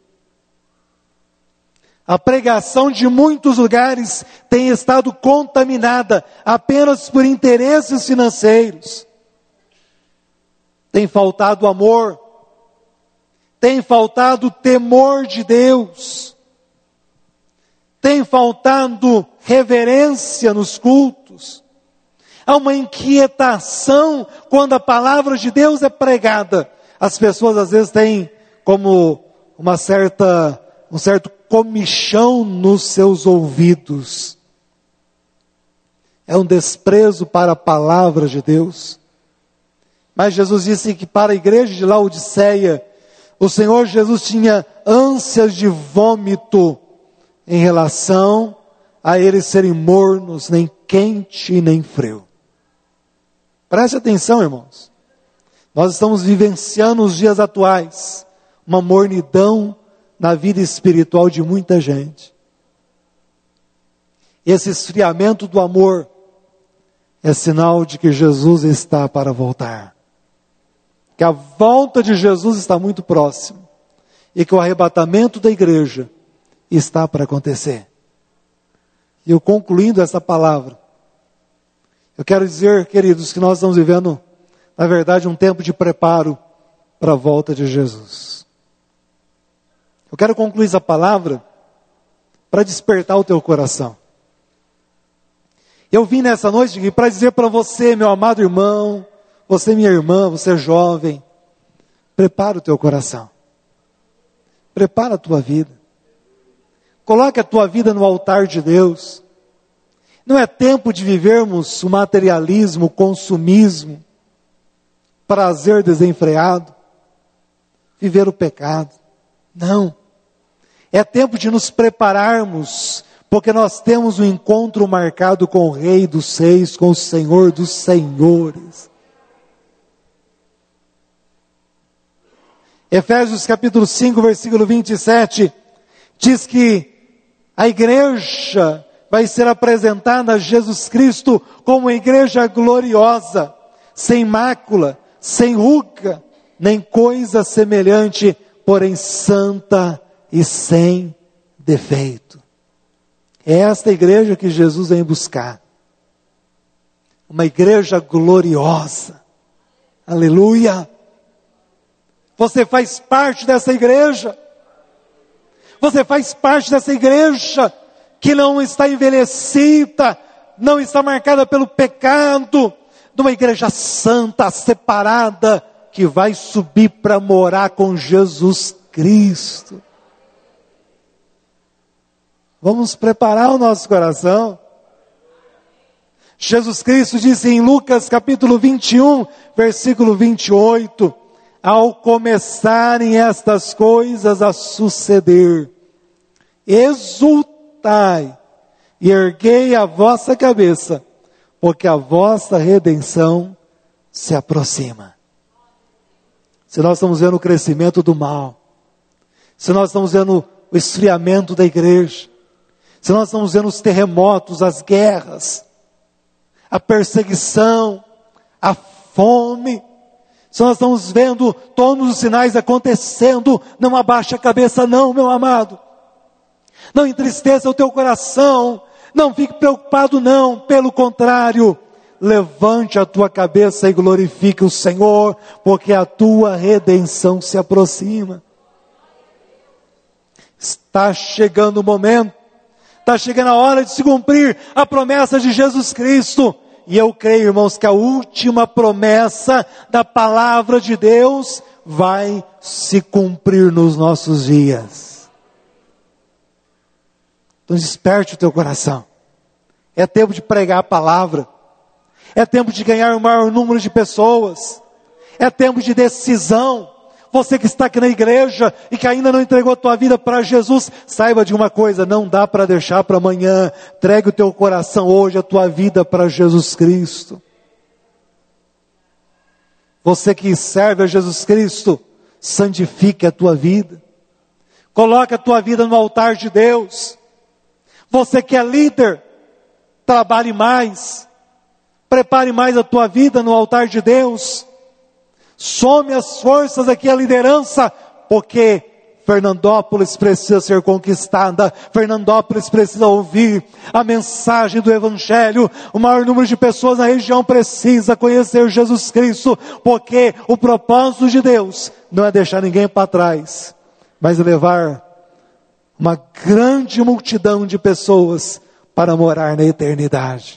A pregação de muitos lugares tem estado contaminada apenas por interesses financeiros. Tem faltado amor, tem faltado temor de Deus, tem faltado reverência nos cultos. Há uma inquietação quando a palavra de Deus é pregada. As pessoas às vezes têm como uma certa, um certo comichão nos seus ouvidos. É um desprezo para a palavra de Deus. Mas Jesus disse que para a igreja de Laodiceia, o Senhor Jesus tinha ânsias de vômito em relação a eles serem mornos, nem quente nem frio. Preste atenção, irmãos. Nós estamos vivenciando os dias atuais uma mornidão na vida espiritual de muita gente. Esse esfriamento do amor é sinal de que Jesus está para voltar. Que a volta de Jesus está muito próximo. E que o arrebatamento da igreja está para acontecer. E eu concluindo essa palavra, eu quero dizer, queridos, que nós estamos vivendo, na verdade, um tempo de preparo para a volta de Jesus. Eu quero concluir essa palavra para despertar o teu coração. Eu vim nessa noite aqui para dizer para você, meu amado irmão, você minha irmã, você jovem, prepara o teu coração. Prepara a tua vida. Coloque a tua vida no altar de Deus. Não é tempo de vivermos o materialismo, o consumismo, prazer desenfreado, viver o pecado. Não. É tempo de nos prepararmos, porque nós temos um encontro marcado com o Rei dos Seis, com o Senhor dos Senhores. Efésios capítulo cinco, versículo vinte e sete, diz que a igreja vai ser apresentada a Jesus Cristo como uma igreja gloriosa, sem mácula, sem ruga, nem coisa semelhante, porém santa e sem defeito. É esta igreja que Jesus vem buscar. Uma igreja gloriosa. Aleluia! Você faz parte dessa igreja. Você faz parte dessa igreja que não está envelhecida, não está marcada pelo pecado, de uma igreja santa, separada, que vai subir para morar com Jesus Cristo. Vamos preparar o nosso coração. Jesus Cristo disse em Lucas capítulo vinte e um, versículo vinte e oito, ao começarem estas coisas a suceder, exultai e erguei a vossa cabeça, porque a vossa redenção se aproxima. Se nós estamos vendo o crescimento do mal, se nós estamos vendo o esfriamento da igreja, se nós estamos vendo os terremotos, as guerras, a perseguição, a fome, se nós estamos vendo todos os sinais acontecendo, não abaixe a cabeça não, meu amado. Não entristeça o teu coração, não fique preocupado não, pelo contrário, levante a tua cabeça e glorifique o Senhor, porque a tua redenção se aproxima. Está chegando o momento, está chegando a hora de se cumprir a promessa de Jesus Cristo. E eu creio, irmãos, que a última promessa da palavra de Deus vai se cumprir nos nossos dias. Então desperte o teu coração. É tempo de pregar a palavra. É tempo de ganhar o maior número de pessoas. É tempo de decisão. Você que está aqui na igreja e que ainda não entregou a tua vida para Jesus, saiba de uma coisa, não dá para deixar para amanhã. Entregue o teu coração hoje, a tua vida para Jesus Cristo. Você que serve a Jesus Cristo, santifique a tua vida. Coloque a tua vida no altar de Deus. Você que é líder, trabalhe mais. Prepare mais a tua vida no altar de Deus. Some as forças aqui, a liderança, porque Fernandópolis precisa ser conquistada, Fernandópolis precisa ouvir a mensagem do Evangelho, o maior número de pessoas na região precisa conhecer Jesus Cristo, porque o propósito de Deus não é deixar ninguém para trás, mas levar uma grande multidão de pessoas para morar na eternidade.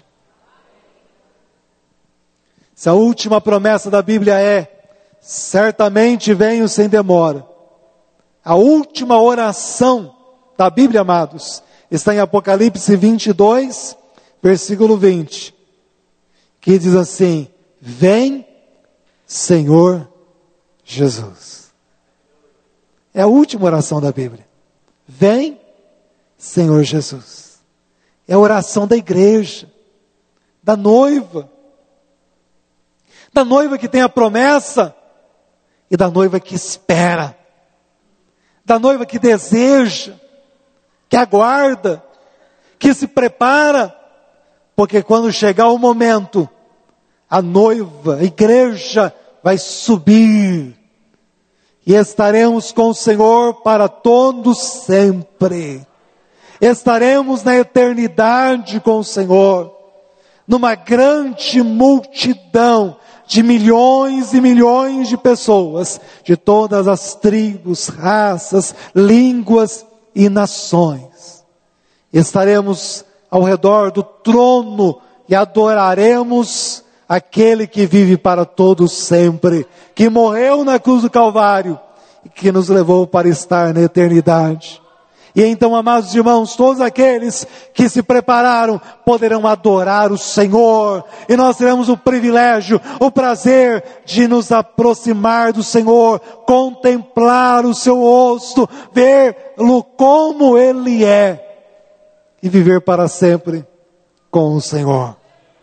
Se a última promessa da Bíblia é, certamente venho sem demora. A última oração da Bíblia, amados, está em Apocalipse vinte e dois, versículo vinte, que diz assim, vem, Senhor Jesus. É a última oração da Bíblia. Vem, Senhor Jesus. É a oração da igreja, da noiva, da noiva que tem a promessa, e da noiva que espera, da noiva que deseja, que aguarda, que se prepara, porque quando chegar o momento, a noiva, a igreja vai subir, e estaremos com o Senhor para todos sempre, estaremos na eternidade com o Senhor. numa grande multidão de milhões e milhões de pessoas, de todas as tribos, raças, línguas e nações. Estaremos ao redor do trono e adoraremos aquele que vive para todos sempre, que morreu na cruz do Calvário e que nos levou para estar na eternidade. E então, amados irmãos, todos aqueles que se prepararam poderão adorar o Senhor. E nós teremos o privilégio, o prazer de nos aproximar do Senhor, contemplar o seu rosto, vê-lo como Ele é e viver para sempre com o Senhor.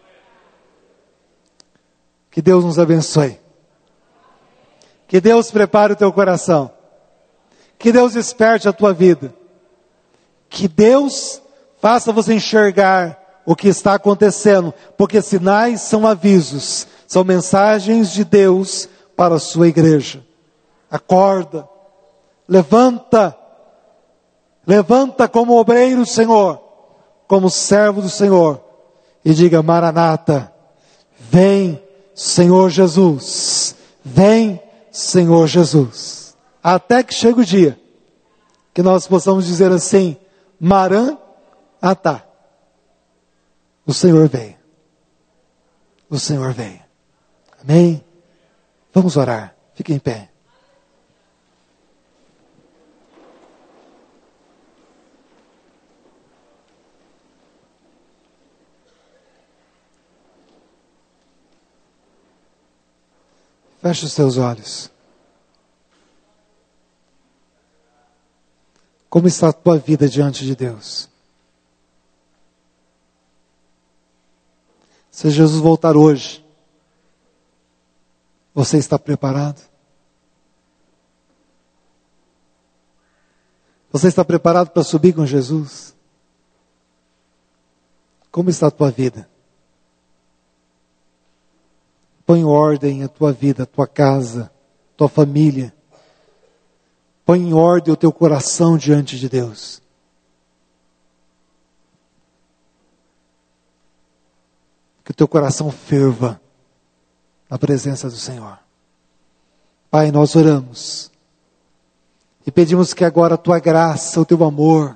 Que Deus nos abençoe. Que Deus prepare o teu coração. Que Deus desperte a tua vida. Que Deus faça você enxergar o que está acontecendo, porque sinais são avisos, são mensagens de Deus para a sua igreja. Acorda, levanta, levanta como obreiro do Senhor, como servo do Senhor, e diga: Maranata, vem Senhor Jesus, vem Senhor Jesus. Até que chegue o dia que nós possamos dizer assim: Maranata, o Senhor vem, o Senhor vem. Amém? Vamos orar, fique em pé. Feche os teus olhos. Como está a tua vida diante de Deus? Se Jesus voltar hoje, você está preparado? Você está preparado para subir com Jesus? Como está a tua vida? Põe em ordem a tua vida, a tua casa, a tua família. Põe em ordem o teu coração diante de Deus. Que o teu coração ferva na presença do Senhor. Pai, nós oramos e pedimos que agora a tua graça, o teu amor,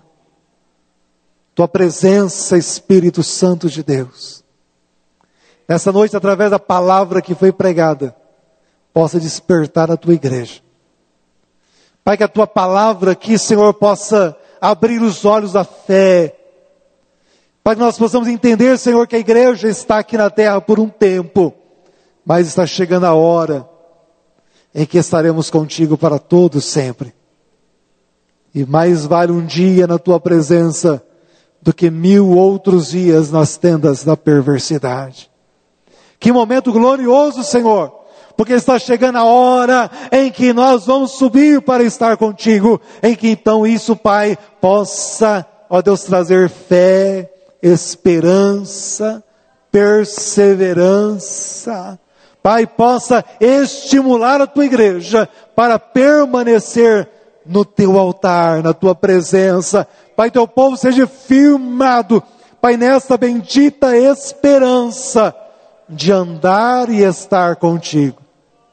tua presença, Espírito Santo de Deus, nessa noite, através da palavra que foi pregada, possa despertar a tua igreja. Pai, que a tua palavra aqui, Senhor, possa abrir os olhos da fé. Pai, que nós possamos entender, Senhor, que a igreja está aqui na terra por um tempo, mas está chegando a hora em que estaremos contigo para todos sempre. E mais vale um dia na tua presença do que mil outros dias nas tendas da perversidade. Que momento glorioso, Senhor! Porque está chegando a hora em que nós vamos subir para estar contigo, em que então isso, Pai, possa, ó Deus, trazer fé, esperança, perseverança. Pai, possa estimular a tua igreja para permanecer no teu altar, na tua presença. Pai, teu povo seja firmado, Pai, nesta bendita esperança de andar e estar contigo.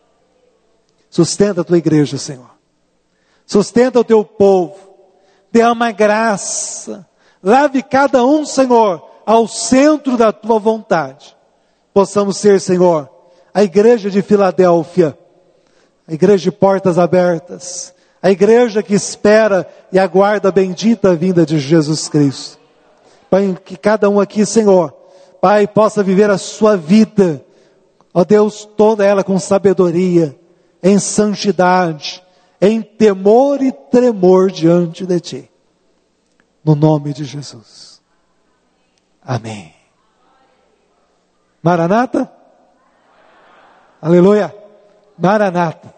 Sustenta a tua igreja, Senhor. Sustenta o teu povo. Derrama graça. Lave cada um, Senhor, ao centro da tua vontade. Possamos ser, Senhor, a igreja de Filadélfia, a igreja de portas abertas, a igreja que espera e aguarda a bendita vinda de Jesus Cristo. Pai, que cada um aqui, Senhor, Pai, possa viver a sua vida, ó Deus, toda ela com sabedoria, em santidade, em temor e tremor diante de Ti. No nome de Jesus. Amém. Maranata? Aleluia. Maranata.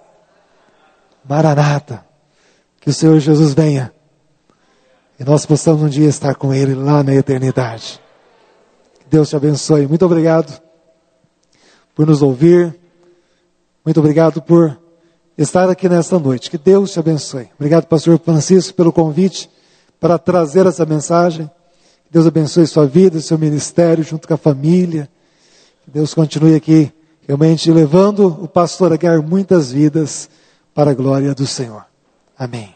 Maranata. Que o Senhor Jesus venha e nós possamos um dia estar com Ele lá na eternidade. Deus te abençoe. Muito obrigado por nos ouvir. Muito obrigado por estar aqui nesta noite. Que Deus te abençoe. Obrigado, pastor Francisco, pelo convite para trazer essa mensagem. Deus abençoe sua vida, seu ministério, junto com a família. Que Deus continue aqui, realmente levando o pastor a ganhar muitas vidas para a glória do Senhor. Amém.